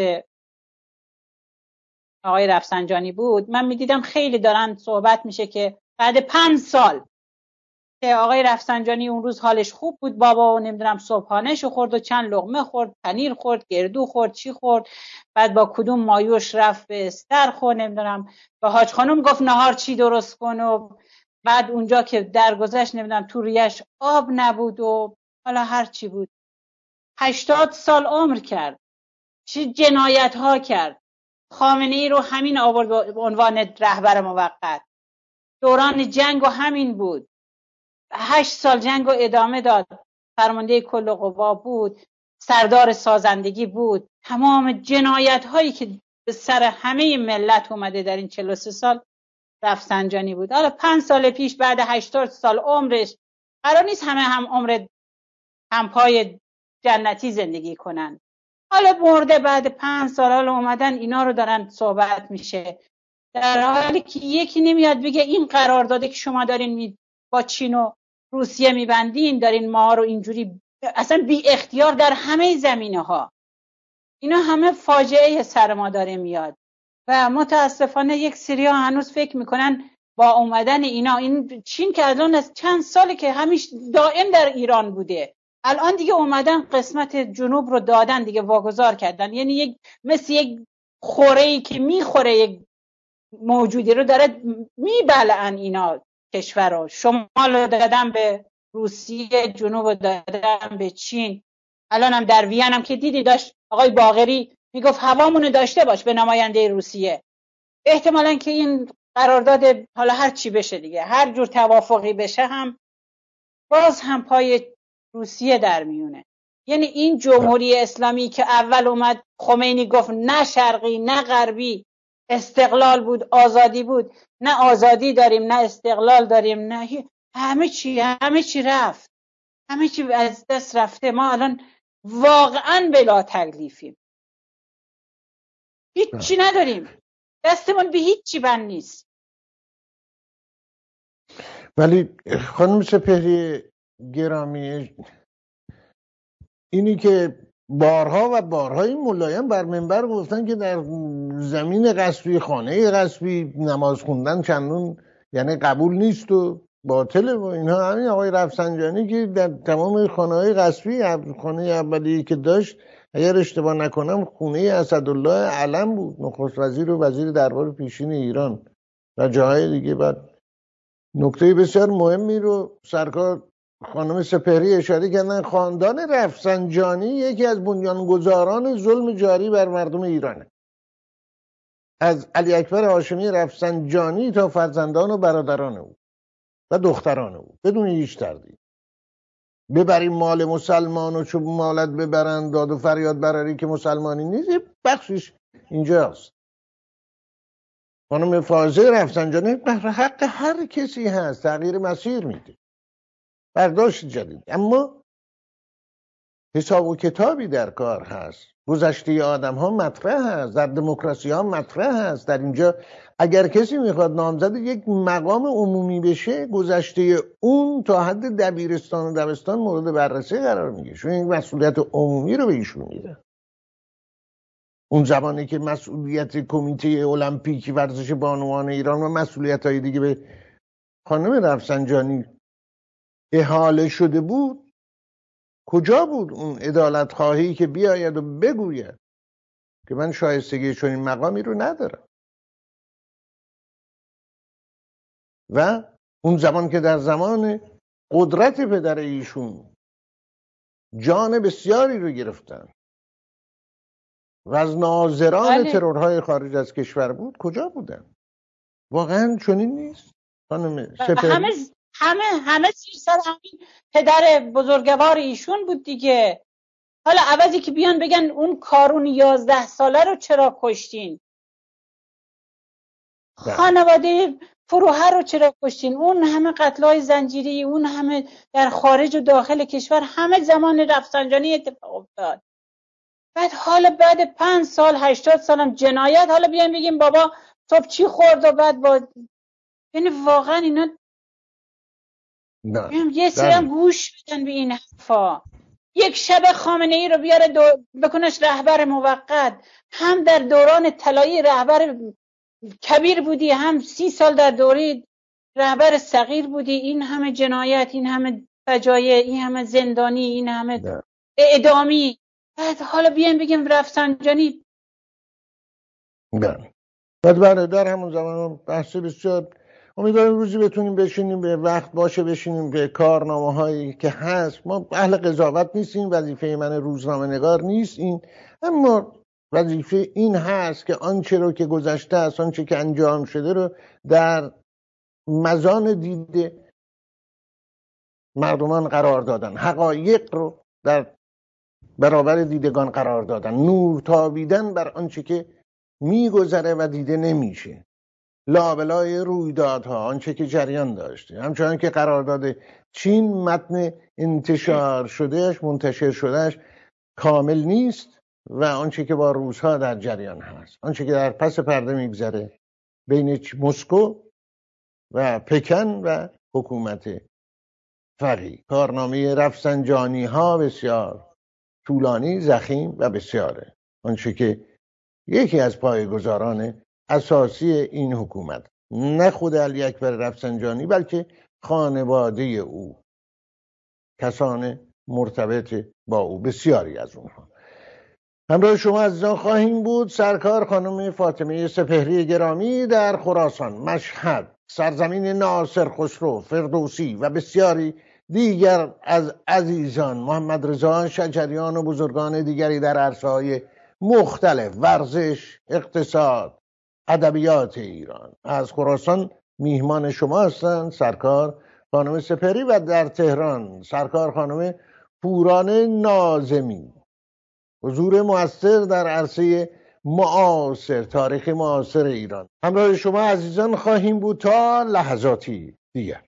آقای رفسنجانی بود، من میدیدم خیلی دارن صحبت میشه که بعد پنج سال که آقای رفسنجانی اون روز حالش خوب بود، بابا و نمیدونم صبحانهشو خورد و چند لقمه خورد، پنیر خورد، گردو خورد، چی خورد، بعد با کدوم مایوش رفت به استر خورد، نمیدونم با حاج خانم گفت نهار چی درست کن، و بعد اونجا که درگذشت نمیدونم تو ریش آب نبود و حالا هر چی بود. هشتاد سال عمر کرد، چه جنایت ها کرد. خامنه ای رو همین آورد به عنوان رهبر موقت، دوران جنگ و همین بود، هشت سال جنگ رو ادامه داد، فرمانده کل قوا بود، سردار سازندگی بود. تمام جنایت هایی که به سر همه ملت اومده در این چهل و سه سال رفسنجانی بود. حالا پنج سال پیش بعد هشتاد سال عمرش قرار نیست همه هم عمر همپای جنتی زندگی کنن. حالا مرده بعد پنج سال، حالا اومدن اینا رو دارن صحبت میشه، در حالی که یکی نمیاد بگه این قرارداده که شما دارین با چین و روسیه میبندین، دارین ما رو اینجوری اصلا بی اختیار در همه زمینه ها، اینا همه فاجعه سر ما داره میاد. و متاسفانه یک سری ها هنوز فکر میکنن با اومدن اینا، این چین که الان از چند ساله که همیشه دائم در ایران بوده، الان دیگه اومدن قسمت جنوب رو دادن دیگه، واگذار کردن. یعنی یک مثل یک خوره‌ای که میخوره یک موجودی رو داره میبلعن اینا کشور رو. شمال رو دادن به روسیه، جنوب رو دادن به چین. الان هم در وین هم که دیدی داشت آقای باقری میگفت هوامونو داشته باش به نماینده روسیه. احتمالاً که این قرارداد حالا هر چی بشه دیگه، هر جور توافقی بشه هم باز هم پای روسیه در میونه. یعنی این جمهوری اسلامی که اول اومد خمینی گفت نه شرقی نه غربی، استقلال بود آزادی بود، نه آزادی داریم نه استقلال داریم، نه همه چی همه چی رفت، همه چی از دست رفته. ما الان واقعا بلا تکلیفیم، هیچی نداریم، دستمون به هیچی بند نیست. ولی خانم سپهری گرامی، اینی که بارها و بارها این ملایم بر منبر گفتن که در زمین غصبی، خانه غصبی نماز خوندن چندون یعنی قبول نیست و باطله و اینها. همین آقای رفسنجانی که در تمام خانه های غصبی، خانه اولیه که داشت اگر اشتباه نکنم خونه اسدالله علم بود، نخست وزیر و وزیر دربار پیشین ایران و جاهای دیگه. بعد نکته بسیار مهمی رو سرکار خانم سپهری اشاره کردن، خاندان رفسنجانی یکی از بنیانگذاران ظلم جاری بر مردم ایرانه. از علی اکبر هاشمی رفسنجانی تا فرزندان و برادران او و دختران او بدون هیچ تردید. ببریم مال مسلمان و چوب مالت ببرن، داد و فریاد براری که مسلمانی نیست، بخشش اینجاست. خانم فاضل رفسنجانی بر حق هر کسی هست، تغییر مسیر میده، برداشت جدید. اما حساب و کتابی در کار هست، گذشته آدم ها مطرح هست، در دموکراسی ها مطرح هست. در اینجا اگر کسی میخواد نامزد یک مقام عمومی بشه، گذشته اون تا حد دبیرستان و دبستان مورد بررسی قرار میگیره، چون این مسئولیت عمومی رو به ایشون میده. اون زمانی که مسئولیت کمیته المپیک ورزش بانوان ایران و مسئولیت های دیگه به خانم رفسنجانی احاله شده بود، کجا بود اون عدالت خواهی که بیاید و بگوید که من شایستگی چنین مقامی رو ندارم؟ و اون زمان که در زمان قدرت پدر ایشون جان بسیاری رو گرفتن و از ناظران بله. ترورهای خارج از کشور بود، کجا بودن؟ واقعا چنین نیست خانم سپهری؟ همه همه همه زیر سر همین پدر بزرگوار ایشون بود دیگه. حالا عوضی که بیان بگن اون کارون یازده ساله رو چرا کشتین، خانواده فروهر رو چرا کشتین، اون همه قتل‌های زنجیری، اون همه در خارج و داخل کشور، همه زمان رفسنجانی اتفاق افتاد. بعد حالا بعد پنج سال هشتاد سالم جنایت، حالا بیان بگیم بابا صبح چی خورد و بعد با، یعنی واقعا اینا نه. یه سری هم گوش بدن به این حرفا. یک شب خامنه ای رو بیاره دو... بکنش رهبر موقت، هم در دوران طلایی رهبر کبیر بودی، هم سی سال در دوره رهبر صغیر بودی. این همه جنایت، این همه فجایع، این همه زندانی، این همه نه. اعدامی، بعد حالا بیان بگیم رفسنجانی. نه. بعد بله در همون زمان بحث بسیار، امیدوارم روزی بتونیم بشینیم به وقت باشه بشینیم به کارنامه هایی که هست. ما اهل قضاوت نیستیم، وظیفه من روزنامه نگار نیست این، اما وظیفه این هست که آنچه رو که گذشته است، آنچه که انجام شده رو در مزان دید مردمان قرار دادن، حقایق رو در برابر دیدگان قرار دادن، نور تابیدن بر آنچه که میگذره و دیده نمیشه، لابلای رویدادها، آنچه که جریان داشته. همچنان که قرارداد چین متن انتشار شدهش، منتشر شدهش کامل نیست و آنچه که با روزها در جریان هست، آنچه که در پس پرده میگذره بین مسکو و پکن و حکومت فقیه. کارنامه رفسنجانی ها بسیار طولانی، ضخیم و بسیاره، آنچه که یکی از پایه‌گذاران اساسی این حکومت، نه خود علی اکبر رفسنجانی بلکه خانواده او، کسان مرتبط با او، بسیاری از اونها. همراه شما عزیزان خواهیم بود سرکار خانم فاطمه سپهری گرامی در خراسان، مشهد، سرزمین ناصر خسرو، فردوسی و بسیاری دیگر از عزیزان، محمد رضا شجریان و بزرگان دیگری در عرصه‌های مختلف، ورزش، اقتصاد، ادبیات ایران. از خراسان میهمان شما هستند سرکار خانم سپهری و در تهران سرکار خانم پوران ناظمی. حضور مؤثر در عرصه معاصر، تاریخ معاصر ایران. همراه شما عزیزان خواهیم بود تا لحظاتی دیگر.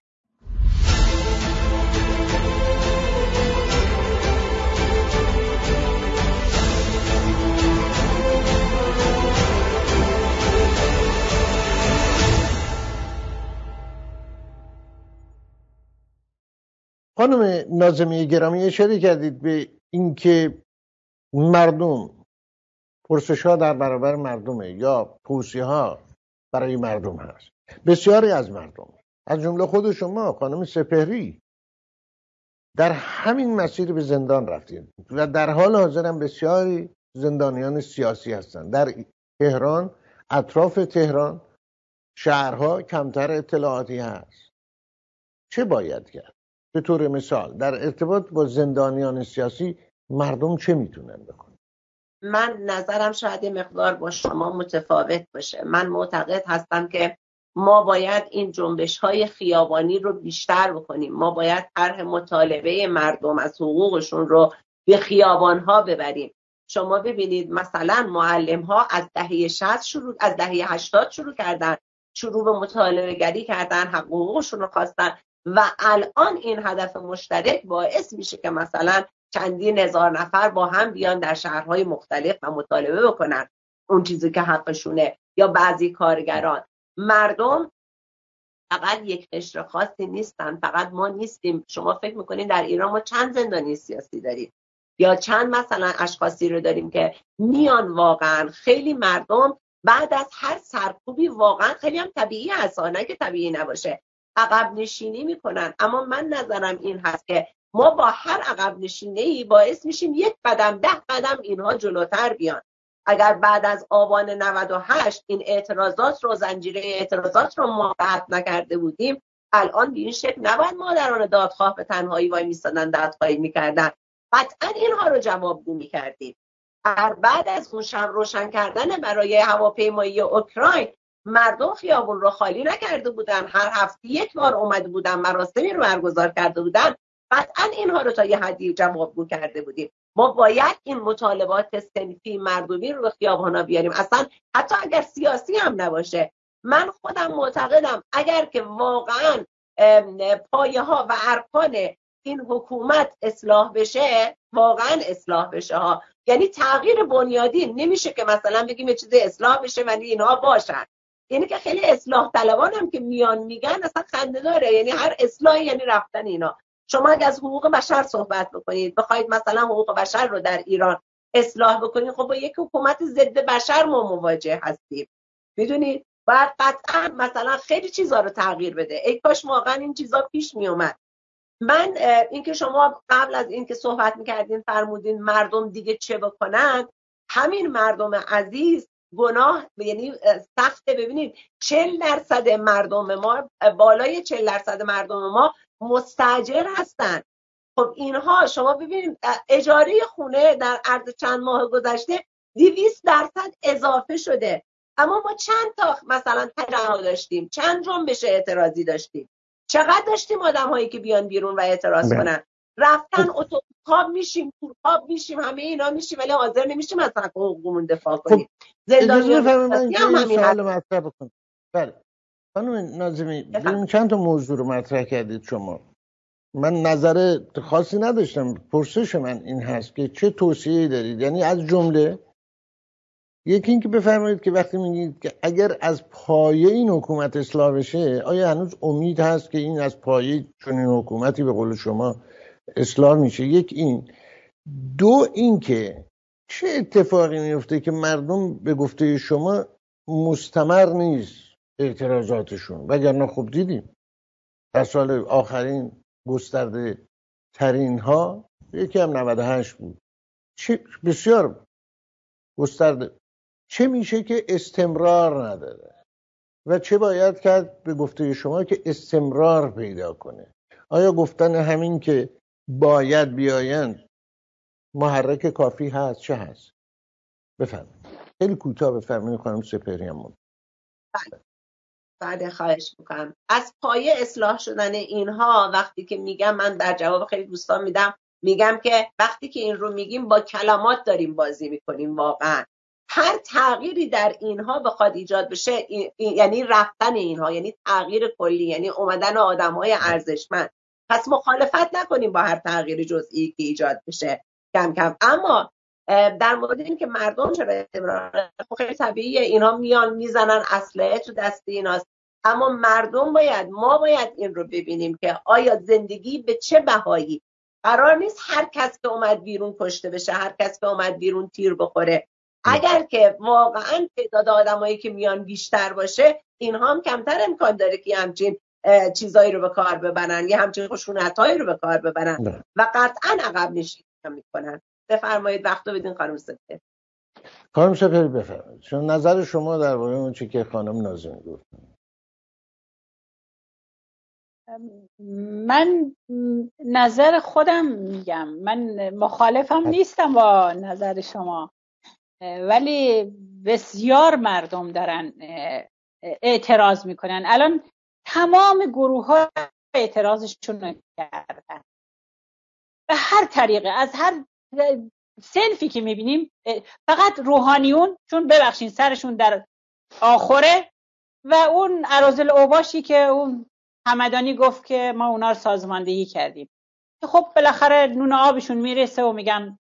خانم ناظمی گرامی اشاره کردید به اینکه مردم، پرسش ها در برابر مردمه یا توصیه ها برای مردم هست. بسیاری از مردم، از جمله خود شما خانم سپهری، در همین مسیر به زندان رفتید و در حال حاضر هم بسیاری زندانیان سیاسی هستند. در تهران، اطراف تهران، شهرها کمتر اطلاعاتی هست. چه باید کرد؟ به طور مثال در ارتباط با زندانیان سیاسی مردم چه میتونن بکنن؟ من نظرم شاید یه مقدار با شما متفاوت باشه. من معتقد هستم که ما باید این جنبش های خیابانی رو بیشتر بکنیم. ما باید طرح مطالبه مردم از حقوقشون رو به خیابان ها ببریم. شما ببینید مثلا معلم ها از دهه شصت شروع از دهه هشتاد شروع کردن، شروع به مطالبه گری کردن، حقوقشون رو خواستن و الان این هدف مشترک باعث میشه که مثلا چندین هزار نفر با هم بیان در شهرهای مختلف و مطالبه بکنن اون چیزی که حقشونه. یا بعضی کارگران، مردم فقط یک قشر خاصی نیستن، فقط ما نیستیم. شما فکر میکنین در ایران ما چند زندانی سیاسی داریم یا چند مثلا اشخاصی رو داریم که میان واقعا خیلی مردم بعد از هر سرکوبی واقعا خیلی هم طبیعی هست، نه که طبیعی نباشه، عقب نشینی میکنن. اما من نظرم این هست که ما با هر عقب نشینی باعث میشیم یک قدم ده قدم اینها جلوتر بیان. اگر بعد از آبان نود و هشت این اعتراضات رو، زنجیره اعتراضات رو ما قطع نکرده بودیم، الان به این شکل نباید مادران دادخواه به تنهایی وای میستادن دادخواهی میکردن، قطعا اینها رو جوابگو میکردیم. بعد از اون شب روشن کردن برای هواپیمایی اوکراین، مردم خیابون رو خالی نکرده بودن، هر هفته یک بار اومده بودن، مراسمی رو برگزار کرده بودن، قطعا اینها رو تا یه حدی جوابگو کرده بودیم. ما باید این مطالبات صنفی مردمی رو به خیابانا بیاریم، اصلا حتی اگر سیاسی هم نباشه. من خودم معتقدم اگر که واقعا پایه ها و ارکان این حکومت اصلاح بشه، واقعا اصلاح بشه ها، یعنی تغییر بنیادی نمیشه که مثلا بگیم یه چیز اصلاح بشه ولی اینها باشن. یعنی که خیلی اصلاح طلبان هم که میان میگن اصلا خنده داره، یعنی هر اصلاحی یعنی رفتن اینا. شما اگه از حقوق بشر صحبت بکنید، بخواید مثلا حقوق بشر رو در ایران اصلاح بکنید، خب با یک حکومت ضد بشر ما مواجه هستیم. میدونید باید قطعا مثلا خیلی چیزا رو تغییر بده. ای کاش واقعا این چیزا پیش می اومد. من اینکه شما قبل از اینکه صحبت میکردین فرمودین مردم دیگه چه بکنن، همین مردم عزیز گناه یعنی سخته. ببینید چهل درصد مردم ما، بالای چهل درصد مردم ما مستاجر هستن. خب اینها شما ببینید اجاره خونه در عرض چند ماه گذشته دویست درصد اضافه شده. اما ما چند تا مثلا تجمع داشتیم، چند جنبش اعتراضی داشتیم، چقدر داشتیم آدم هایی که بیان بیرون و اعتراض کنن، رفتن اتوبوس میشیم، تورپاب میشیم، همه اینا میشیم ولی حاضر نمیشیم مثلا حقوقمون دفاع کنیم. زندانیان سیاسی هم همین سوال مطرح بکنم. بله خانم ناظمی، ببین چند تا موضوع رو مطرح کردید شما. من نظر خاصی نداشتم، پرسش من این هست که چه توصیه‌ای دارید؟ یعنی از جمله یکی این که بفرمایید که وقتی میگید که اگر از پایه این حکومت اصلاح بشه، آیا هنوز امید هست که این از پایه چون این حکومتی به قول شما اصلاح میشه؟ یک این. دو این که چه اتفاقی میفته که مردم به گفته شما مستمر نیست اعتراضاتشون، وگرنه خوب دیدیم در سال آخرین گسترده ترین ها یکی هم نود و هشت بود. چه بسیار گسترده. چه میشه که استمرار نداره و چه باید کرد به گفته شما که استمرار پیدا کنه؟ آیا گفتن همین که باید بیایند محرک کافی هست؟ چه هست؟ بفرمایید. خیلی کوتاه بفرمایید خانم سپهریان. بعد خواهش میکنم. از پایه اصلاح شدن اینها وقتی که میگم، من در جواب خیلی دوستان میدم، میگم که وقتی که این رو میگیم با کلمات داریم بازی میکنیم. واقعا هر تغییری در اینها بخواد ایجاد بشه، این، این، یعنی رفتن اینها، یعنی تغییر کلی، یعنی اومدن آدمای ارزشمند. پس مخالفت نکنیم با هر تغییر جزئی که ایجاد بشه کم کم. اما در مورد این که مردم چرا امرار، خیلی طبیعیه، اینها میان میزنن، اسلحه تو دست ایناست. اما مردم باید، ما باید این رو ببینیم که آیا زندگی به چه بهایی. قرار نیست هر کس که اومد بیرون کشته بشه، هر کس که اومد بیرون تیر بخوره. اگر که واقعا تعداد آدمایی که میان بیشتر باشه، اینها هم کمتر امکان داره که همچین چیزایی رو به کار ببرن یا همچین خشونتایی رو به کار ببرن و قطعا عقب نشینی میکنن. بفرمایید، وقت رو بدین خانم سپهری. خانم سپهری بفرمایید. چون نظر شما درباره اون چیزی که خانم ناظمی گفت. من نظر خودم میگم، من مخالفم نیستم با نظر شما، ولی بسیار مردم دارن اعتراض میکنن. الان تمام گروه ها اعتراضشون رو کردن به هر طریقه، از هر صنفی که میبینیم. فقط روحانیون چون ببخشین سرشون در آخره و اون اراذل اوباشی که اون همدانی گفت که ما اونا رو سازماندهی کردیم، خب بالاخره نون آبشون میرسه و میگن.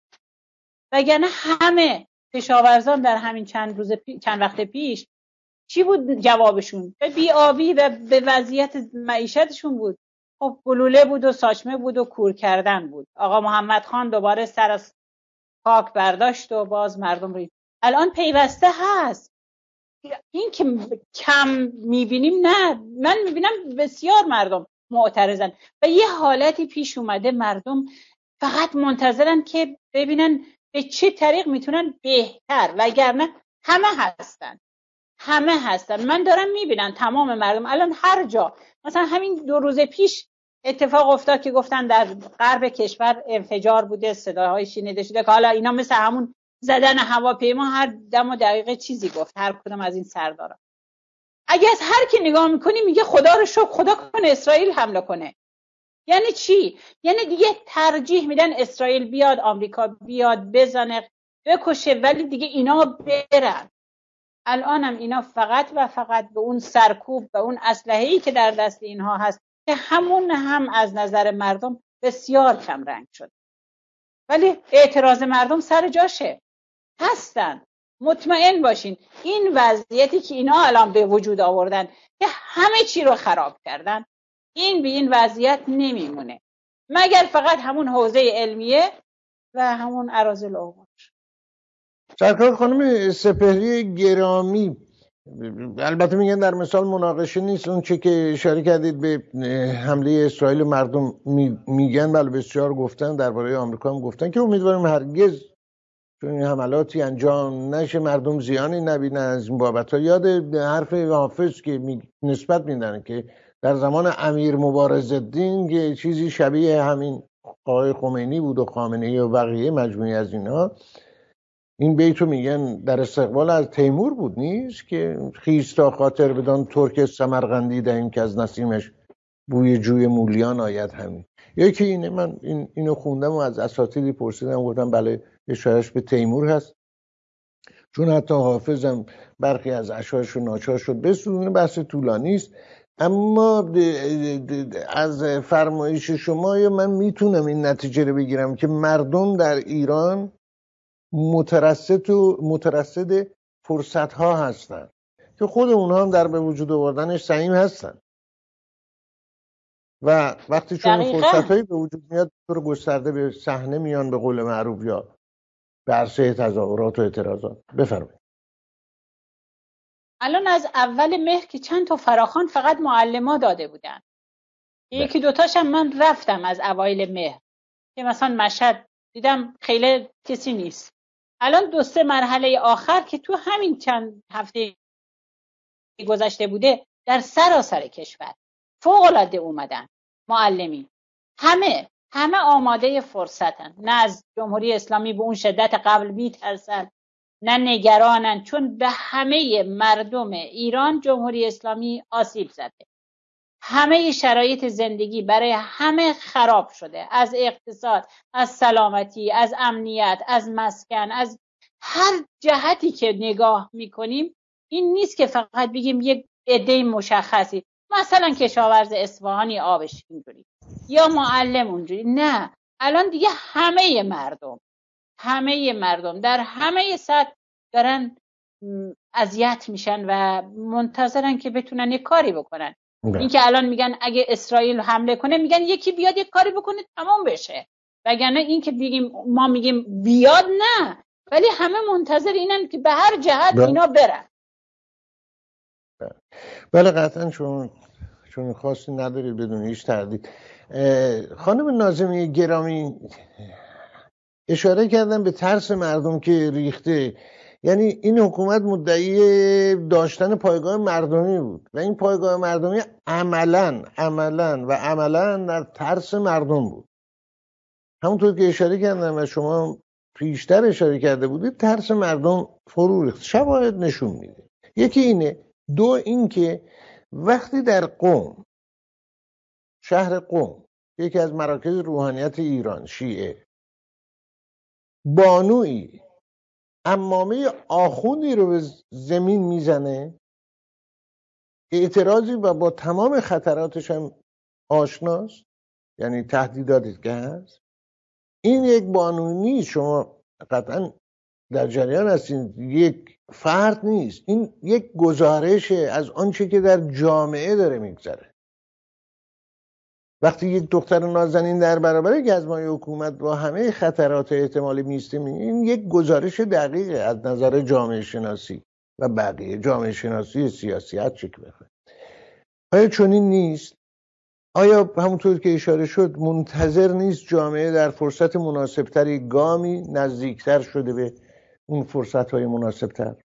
وگرنه همه کشاورزان در همین چند روز پی... چند وقت پیش چی بود جوابشون؟ به بی‌آبی و به وضعیت معیشتشون بود. خب گلوله بود و ساچمه بود و کور کردن بود. آقا محمد خان دوباره سر از پاک برداشت و باز مردم رو. الان پیوسته هست. این که کم میبینیم، نه، من میبینم بسیار مردم معترضن و یه حالتی پیش اومده مردم فقط منتظرن که ببینن به چه طریق میتونن بهتر، وگرنه همه هستن همه هستن من دارم میبینم تمام مردم الان هر جا. مثلا همین دو روز پیش اتفاق افتاد که گفتن در غرب کشور انفجار بوده، صداهای شنیده شده که حالا اینا مثل همون زدن هواپیما هر دم و دقیقه چیزی گفت هر کدوم از این سردارا. اگه از هر کی نگاه میکنی میگه خدا رو شکر، خدا کنه اسرائیل حمله کنه. یعنی چی؟ یعنی دیگه ترجیح میدن اسرائیل بیاد، آمریکا بیاد بزنه بکشه، ولی دیگه اینا برن. الانم اینا فقط و فقط به اون سرکوب و اون اسلحه‌ای که در دست اینها هست که همون هم از نظر مردم بسیار کم رنگ شد، ولی اعتراض مردم سر جاشه هستن. مطمئن باشین این وضعیتی که اینا الان به وجود آوردن که همه چی رو خراب کردن، این به این وضعیت نمیمونه مگر فقط همون حوزه علمیه و همون اراذل اوباش. سرکار خانم سپهری گرامی، البته میگن در مثال مناقشه نیست، اون چه که اشاره کردید به حمله اسرائیل مردم میگن، بله بسیار گفتن، درباره آمریکا هم گفتن که امیدواریم هرگز چون این حملاتی انجام نشه، مردم زیانی نبینن از این بابت ها. یاد حرف حافظ که نسبت میدن که در زمان امیر مبارزالدین که چیزی شبیه همین آقای خمینی بود و خامنه‌ای و بقیه مجموعی از اینها، این بیت رو میگن در استقبال از تیمور بود نیست که خیز تا خاطر بدان ترک سمرقندی دهیم که از نسیمش بوی جوی مولیان آید همین. یکی اینه، من این اینو خوندم و از اساتیدی پرسیدم گفتم بله اشارهش به تیمور هست، چون حتی حافظم برخی از اشعارش رو ناچار شد بسونه، بحث طولانی است. اما از فرمایش شما یا من میتونم این نتیجه رو بگیرم که مردم در ایران مترصد و مترصد فرصت ها هستن که خود اونها هم در به وجود آوردنش سعیم هستن و وقتی چون فرصت هایی به وجود میاد طور گسترده به صحنه میان، به قول معروف، یا به عرصه تظاهرات و اعتراضات. بفرمایید. الان از اول مهر که چند تا فراخوان فقط معلما داده بودن، یکی دوتاشم من رفتم از اوایل مهر که مثلا مشهد دیدم خیلی کسی نیست. الان دو سه مرحله آخر که تو همین چند هفته گذشته بوده در سراسر کشور فوق العاده اومدن معلمین، همه همه آماده فرصتن، نه از جمهوری اسلامی به اون شدت قبل میترسن نه نگرانن، چون به همه مردم ایران جمهوری اسلامی آسیب زده. همه شرایط زندگی برای همه خراب شده، از اقتصاد، از سلامتی، از امنیت، از مسکن، از هر جهتی که نگاه میکنیم. این نیست که فقط بگیم یک عده مشخصی، مثلا کشاورز اصفهانی آبش اینجوری یا معلم اونجوری، نه، الان دیگه همه مردم همه مردم در همه سطح دارن اذیت میشن و منتظرن که بتونن یک کاری بکنن. این که الان میگن اگه اسرائیل حمله کنه میگن یکی بیاد یک کاری بکنه تمام بشه، وگرنه این که بگیم ما میگیم بیاد نه، ولی همه منتظر اینن که به هر جهت اینا برن. بله قطعا چون چون خاصی ندارید بدون هیچ تردید. خانم ناظمی گرامی اشاره کردن به ترس مردم که ریخته، یعنی این حکومت مدعی داشتن پایگاه مردمی بود و این پایگاه مردمی عملاً عملاً و عملاً در ترس مردم بود. همونطور که اشاره کردم و شما پیشتر اشاره کرده بودید، ترس مردم فرو ریخت. شواهد نشون میده. یکی اینه. دو اینکه وقتی در قم، شهر قم، یکی از مراکز روحانیت ایران شیعه، بانویی عمامه آخوندی رو به زمین میزنه، اعتراضی و با تمام خطراتش هم آشناست، یعنی تهدیداتی که هست، این یک بانو نیست، شما قطعا در جریان هستین، یک فرد نیست، این یک گزارشه از آنچه که در جامعه داره میگذره. وقتی یک دختر نازنین در برابر گزمای حکومت با همه خطرات احتمالی میسته، این یک گزارش دقیقه از نظر جامعه شناسی و بقیه جامعه شناسی سیاسی هر چی که بخواد. آیا چنین نیست؟ آیا همونطور که اشاره شد منتظر نیست جامعه در فرصت مناسبتری گامی نزدیکتر شده به اون فرصت‌های مناسبتر؟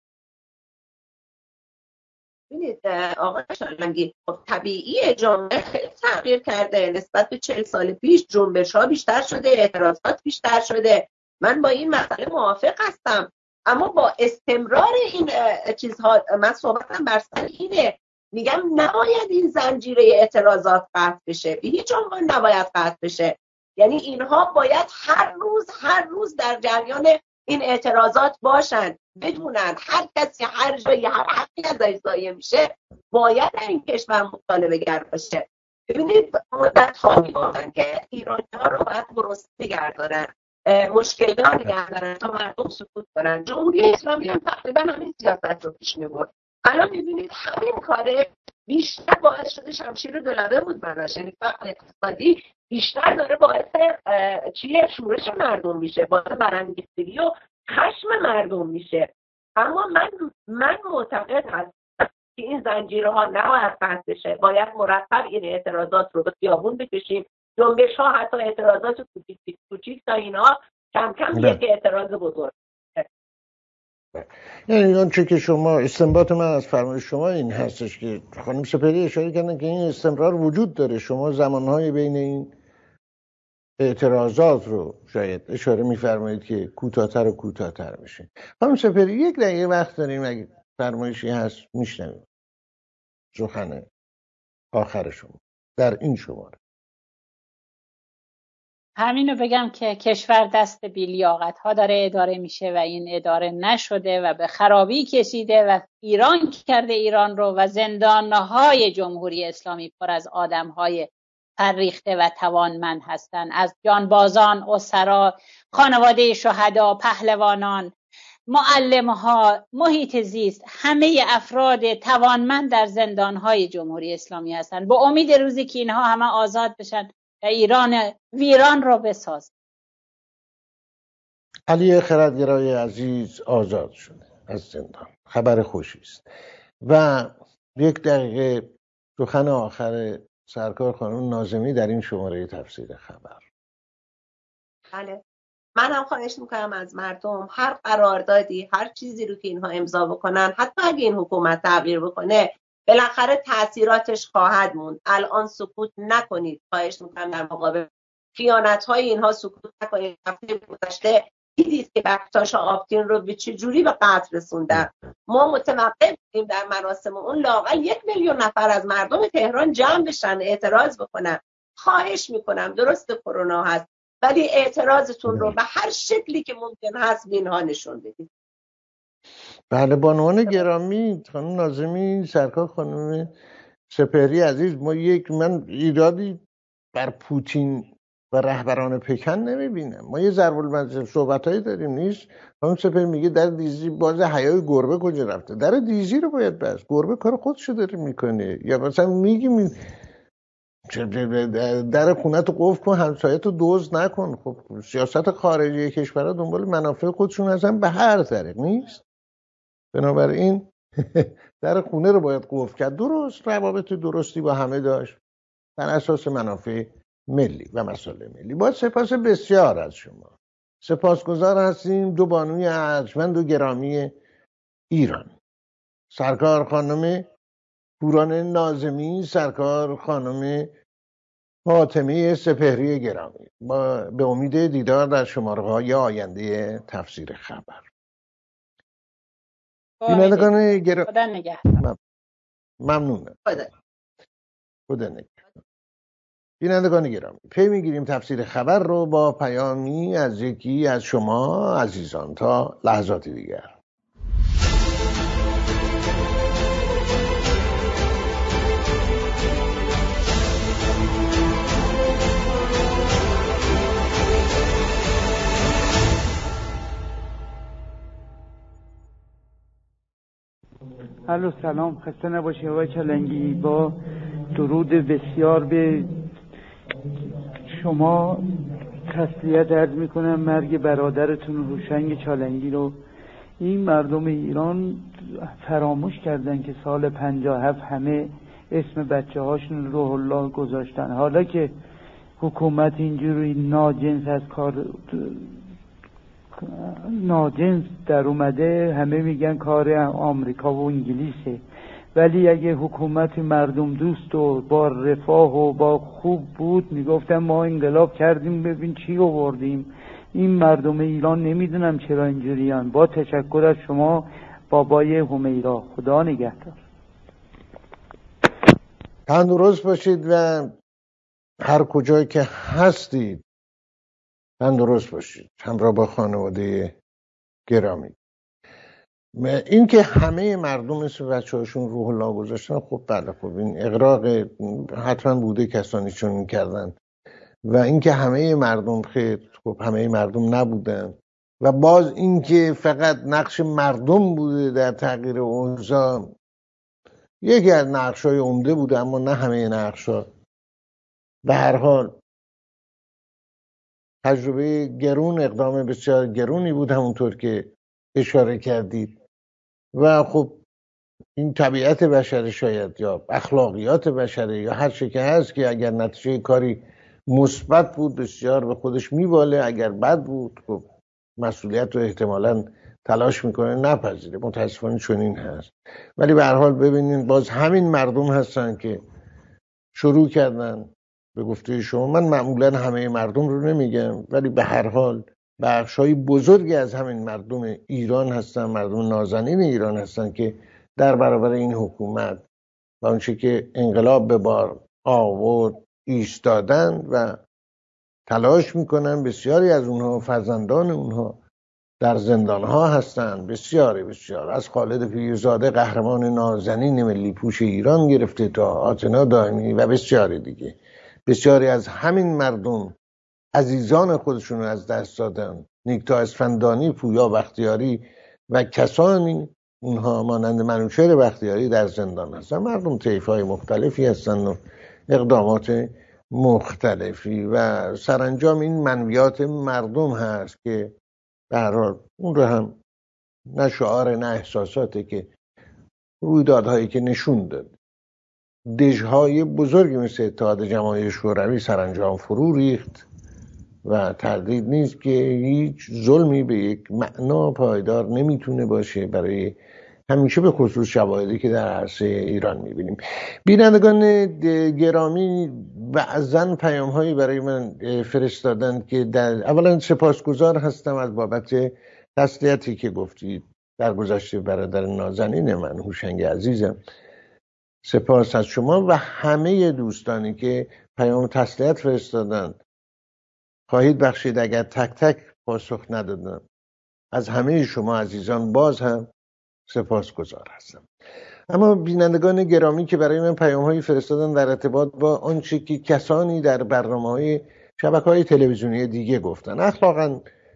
ببینید آقای شالنگی، خب طبیعیه جامعه خیلی تغییر کرده نسبت به چهل سال پیش. جنبش‌ها بیشتر شده، اعتراضات بیشتر شده، من با این مسئله موافق هستم، اما با استمرار این چیزها من صحبتم بر سر اینه، میگم نباید این زنجیره اعتراضات قطع بشه، به هیچ عنوان نباید قطع بشه. یعنی اینها باید هر روز هر روز در جریان این اعتراضات باشن، بدونن هر کسی هر جایی هر حقی ازش ضایع میشه باید در این کشور مطالبه گر باشه. ببینید مدت ها میگفتن که ایرانی ها رو باید درست نگه دارن، مشکل دار نگه دارن تا مردم سکوت کنن. جمهوری اسلامی هم تقریبا همین سیاست رو پیش میبرد. الان میبینید همین کاره بیشتر باعث شده شمشیر دولبه بود براش، یعنی فقر اقتصادی بیشتر داره باعث چیه شورش مردم میشه، باعث برانگیختگی و خشم مردم میشه. اما من من معتقد هستم که این زنجیره ها نباید قطع بشه، باید مرتب این اعتراضات رو به خیابون بکشیم. جنبش ها حتی اعتراضات کوچیک کوچیک تا اینا کم کم یک اعتراض بزرگ. یعنی آنچه که شما استنباط من از فرمایش شما این هستش که خانم سپهری اشاره کردن که این استمرار وجود داره، شما زمانهای بین این اعتراضات رو شاید اشاره می‌فرمایید که کوتاه‌تر و کوتاه‌تر میشه. خانم سپهری یک دقیقه وقت داریم، اگه فرمایشی هست میشنویم سخن آخر شما در این شماره. همینو بگم که کشور دست بی‌لیاقت ها داره اداره میشه و این اداره نشده و به خرابی کشیده و ایران کرده ایران رو و زندانهای جمهوری اسلامی پر از آدمهای فرریخته و توانمند هستند، از جانبازان، اسرا، خانواده شهدا، پهلوانان، معلم‌ها، محیط زیست، همه افراد توانمند در زندانهای جمهوری اسلامی هستند، به امید روزی که اینها همه آزاد بشن و ایران ویران رو بساز. علی خردگرای عزیز آزاد شده از زندان، خبر خوشی است. و یک دقیقه سخن آخر سرکار خانم ناظمی در این شماره تفسیر خبر. بله. من هم خواهش میکنم از مردم هر قراردادی، هر چیزی رو که اینها امضا بکنن، حتی اگه این حکومت تغییر بکنه، بالاخره تاثیراتش خواهد موند. الان سکوت نکنید. خواهش میکنم در مقابل خیانت های اینها سکوت نکنید. هفته گذشته دیدید که بخشایش آبتین رو به چه جوری به قتل رسوندن. ما متوقع بودیم در مراسم اون لااقل یک میلیون نفر از مردم تهران جمع بشن، اعتراض بکنن. خواهش میکنم، درست کرونا هست ولی اعتراضتون رو به هر شکلی که ممکن هست به اینها نشون بدید. بله، بانوان گرامی، خانم ناظمی، سرکار خانم سپهری عزیز، ما یک من ایرادی بر پوتین و رهبران پکن نمیبینم. ما یه ضرب المثل صحبتایی داریم نیست. خانم سپهری میگه در دیزی باز حیای گربه کجا رفته؟ در دیزی رو باید بس، گربه کار خودشو داره میکنه. یا مثلا میگیم در خونه تو قفل کن، همسایه تو دزد نکن. خب سیاست خارجی کشورها دنبال منافع خودشون هستن به هر طریق نیست. بنابراین در خونه رو باید قفل کرد. درست روابط درستی با همه داشت بر اساس منافع ملی و مسائل ملی. با سپاس بسیار از شما، سپاسگزار هستیم. دو بانوی ارجمند و گرامی ایران، سرکار خانم پوران ناظمی، سرکار خانم فاطمه سپهری گرامی. با به امید دیدار در شماره‌های آینده تفسیر خبر. بینندگان گرامی، خدا نگهدار. ممنونم. خدا خدا نگهدار. بینندگان گرامی، پی میگیریم تفسیر خبر رو با پیامی از یکی از شما عزیزان. تا لحظاتی دیگر. الو سلام، خسته نباشی آقای چالنگی. با درود بسیار به شما تسلیت عرض میکنم. مرگ برادرتون هوشنگ چالنگی رو این مردم ایران فراموش کردن که سال پنجاه و هفت همه اسم بچه هاشون روح الله گذاشتن. حالا که حکومت اینجوری ناجنس از کار ناجنس در اومده، همه میگن کار آمریکا و انگلیسه. ولی اگه حکومت مردم دوست و با رفاه و با خوب بود میگفتن ما انقلاب کردیم ببین چی آوردیم. این مردم ایران نمیدونم چرا اینجوریان. با تشکر از شما بابای همیرا، خدا نگهدار. تندرست باشید و هر کجایی که هستید تندرست باشید، همراه با خانواده گرامی. این که همه مردم مثل بچه هاشون روح الله گذاشتن، خب بله، خب این اغراق حتما بوده، کسانی چون میکردن. و اینکه همه مردم خیر، خب همه مردم نبودن. و باز اینکه فقط نقش مردم بوده در تغییر اوضاع، یکی از نقش‌های عمده بوده، اما نه همه نقش‌ها. به هر حال تجربه گرون، اقدام بسیار گرونی بود، همونطور که اشاره کردید. و خب این طبیعت بشر شاید، یا اخلاقیات بشره، یا هر چه که هست، که اگر نتیجه کاری مثبت بود بسیار به خودش میباله، اگر بد بود خب مسئولیت رو احتمالاً تلاش میکنه نپذیره. متاسفانه چنین هست. ولی به هر حال ببینید باز همین مردم هستن که شروع کردن. به گفته شما من معمولا همه مردم رو نمیگم، ولی به هر حال بخشای بزرگی از همین مردم ایران هستن، مردم نازنین ایران هستن که در برابر این حکومت و اونچه که انقلاب به بار آورد ایستادن و تلاش میکنن. بسیاری از اونها، فرزندان اونها در زندانها هستن. بسیاری بسیار، از خالد پیرزاده قهرمان نازنین ملی پوش ایران گرفته تا آتنا دائمی و بسیاری دیگه. بسیاری از همین مردم عزیزان خودشون رو از دست دادن. نیکتا اسفندانی، پویا بختیاری و کسانی اونها مانند منوچهر بختیاری در زندان هستن. مردم طیف‌های مختلفی هستن و اقدامات مختلفی و سرانجام این منویات مردم هست که به هر حال اون رو هم نه شعار نه احساساته که رویدادهایی که نشون داد دژهای بزرگی مثل اتحاد جماهیر شوروی سرانجام فرو ریخت و تردید نیست که هیچ ظلمی به یک معنا پایدار نمیتونه باشه، برای همیشه به خصوص شواهدی که در عرصه ایران میبینیم. بینندگان گرامی بعضن پیام هایی برای من فرستادند که در اولا سپاسگزار هستم از بابت تسلیتی که گفتید در گذشته برادر نازنین من هوشنگ عزیزم. سپاس از شما و همه دوستانی که پیام تسلیت فرستادند. خواهید بخشید اگر تک تک پاسخ ندادم. از همه شما عزیزان باز هم سپاسگزار هستم. اما بینندگان گرامی که برای من پیام هایی فرستادن در ارتباط با آنچه که کسانی در برنامه‌های شبکه‌های تلویزیونی دیگه گفتن، اخلاقاً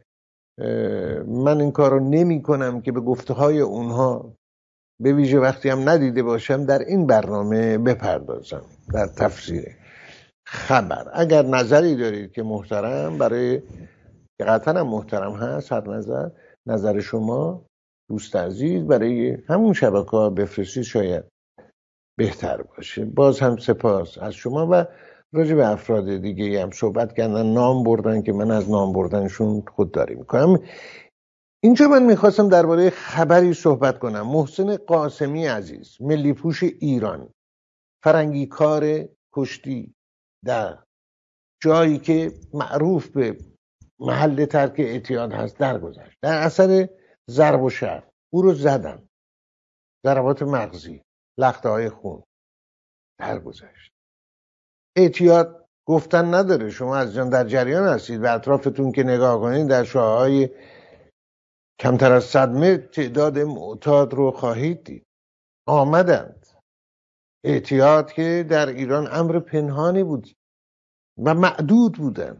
من این کار رو نمی کنم که به گفته های اونها به ویژه وقتی هم ندیده باشم در این برنامه بپردازم در تفسیر خبر. اگر نظری دارید که محترم، برای که قطعا هم محترم هست، هر نظر نظر شما دوست عزیز برای همون شبکه ها بفرستید شاید بهتر باشه. باز هم سپاس از شما و راجع به افراد دیگه هم صحبت کردن، نام بردن که من از نام بردنشون خودداری میکنم. اینجا من میخواستم درباره خبری صحبت کنم. محسن قاسمی عزیز، ملی پوش ایران، فرنگی کار کشتی در جایی که معروف به محل ترک اعتیاد هست درگذشت. در اثر ضرب و شرم او رو زدن، ضربات مغزی، لخته های خون، درگذشت. اعتیاد گفتن نداره، شما از جان در جریان هستید و اطرافتون که نگاه کنید در شاههای کمتر از صدمه تعداد معتاد رو خواهید دید. آمدند. اعتیاد که در ایران امر پنهانی بود و معدود بودن،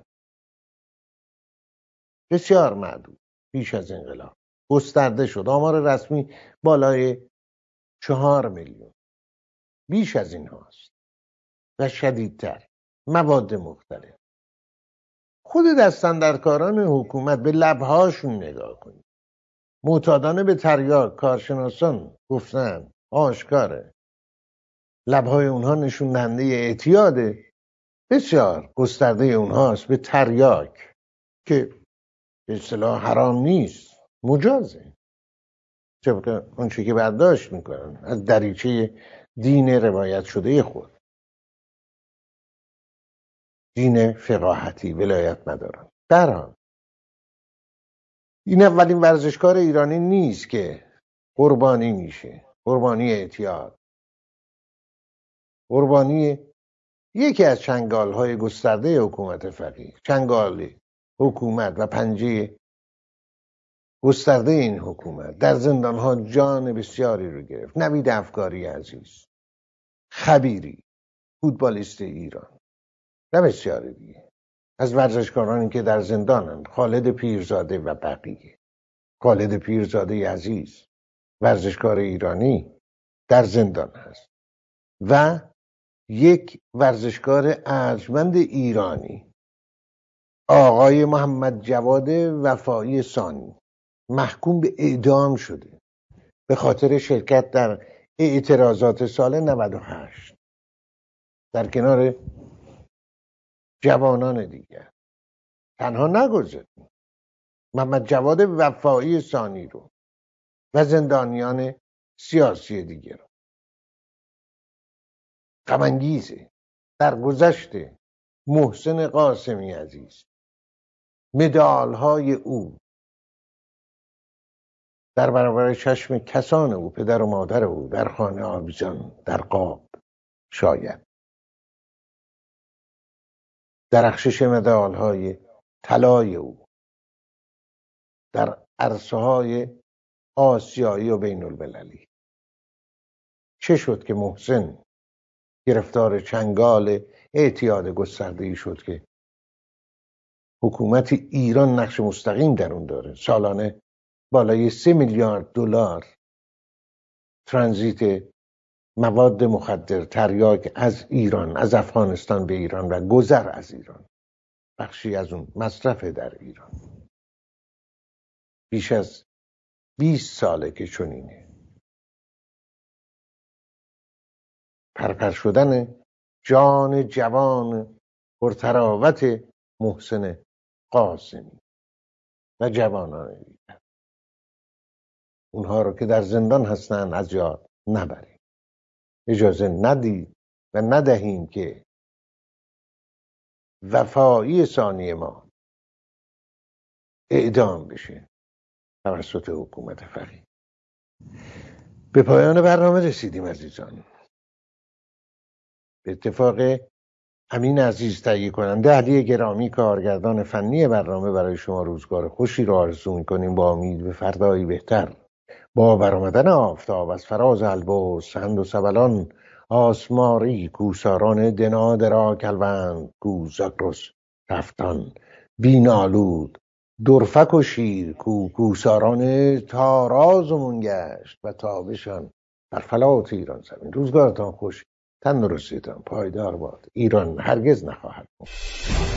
بسیار معدود. پیش از انقلاب گسترده شد، آمار رسمی بالای چهار میلیون، بیش از این هاست و شدیدتر. مواد مختلف. خود دستاندرکاران حکومت به لبهاشون نگاه کنید، معتادانه به تریاک. کارشناسان گفتن آشکاره لبهای اونها نشون دهنده اعتیاد بسیار گسترده اونهاست به تریاک که به اصطلاح حرام نیست، مجازه، طبق اونچه که برداشت میکنن از دریچه دین روایت شده خود، دین فقاهتی ولایت مداران. بران این اولین ورزشکار ایرانی نیست که قربانی میشه، قربانی اعتیاد، قربانی یکی از چنگال‌های گسترده حکومت فقیه، چنگال حکومت و پنجه گسترده این حکومت در زندان‌ها جان بسیاری رو گرفت. نوید افکاری عزیز، خبیری، فوتبالیست ایران و بسیاری دیگه از ورزشکارانی که در زندانند. خالد پیرزاده و بقیه. خالد پیرزاده عزیز ورزشکار ایرانی در زندان هست و یک ورزشکار ارجمند ایرانی آقای محمد جواد وفایی ثانی محکوم به اعدام شده به خاطر شرکت در اعتراضات سال نود و هشت در کنار جوانان دیگر. تنها نگذاشت محمد جواد وفایی ثانی رو و زندانیان سیاسی دیگر رو. غم انگیزه در گذشته محسن قاسمی عزیز مدال های او در برابر چشم کسان او، پدر و مادر او، در خانه آویزان، در قاب، شاید درخشش مدال های طلای او در عرصه های آسیایی و بین المللی. چه شد که محسن گرفتار چنگال اعتیاد گسترده‌ای شد که حکومت ایران نقش مستقیم در اون داره؟ سالانه بالای سه میلیارد دلار ترانزیت مواد مخدر، تریاک از ایران، از افغانستان به ایران و گذر از ایران، بخشی از اون مصرف در ایران. بیش از بیست ساله که چنینه. پرپر شدن جان جوان پرتراوت محسن قاسمی و جوانان دیگر، اونها رو که در زندان هستن از یاد نبریم. اجازه ندید و ندهیم که وفایی ثانی ما اعدام بشه توسط حکومت فقیه. به پایان برنامه رسیدیم عزیزان. به اتفاق امین عزیز تهیه کننده، علی گرامی کارگردان فنی برنامه، برای شما روزگار خوشی را آرزو می‌کنیم با امید به فردایی بهتر. با برآمدن آفتاب از فراز البرز سند و سبلان آسماری کوساران دنا درا کلوند کو زاگرس رفتان بینالود درفک و شیر کو کوساران تارازمون گشت و تابشان بر فلات ایران زمین. روزگارتان خوش، تندرستیتان پایدار باد. ایران هرگز نخواهد بود.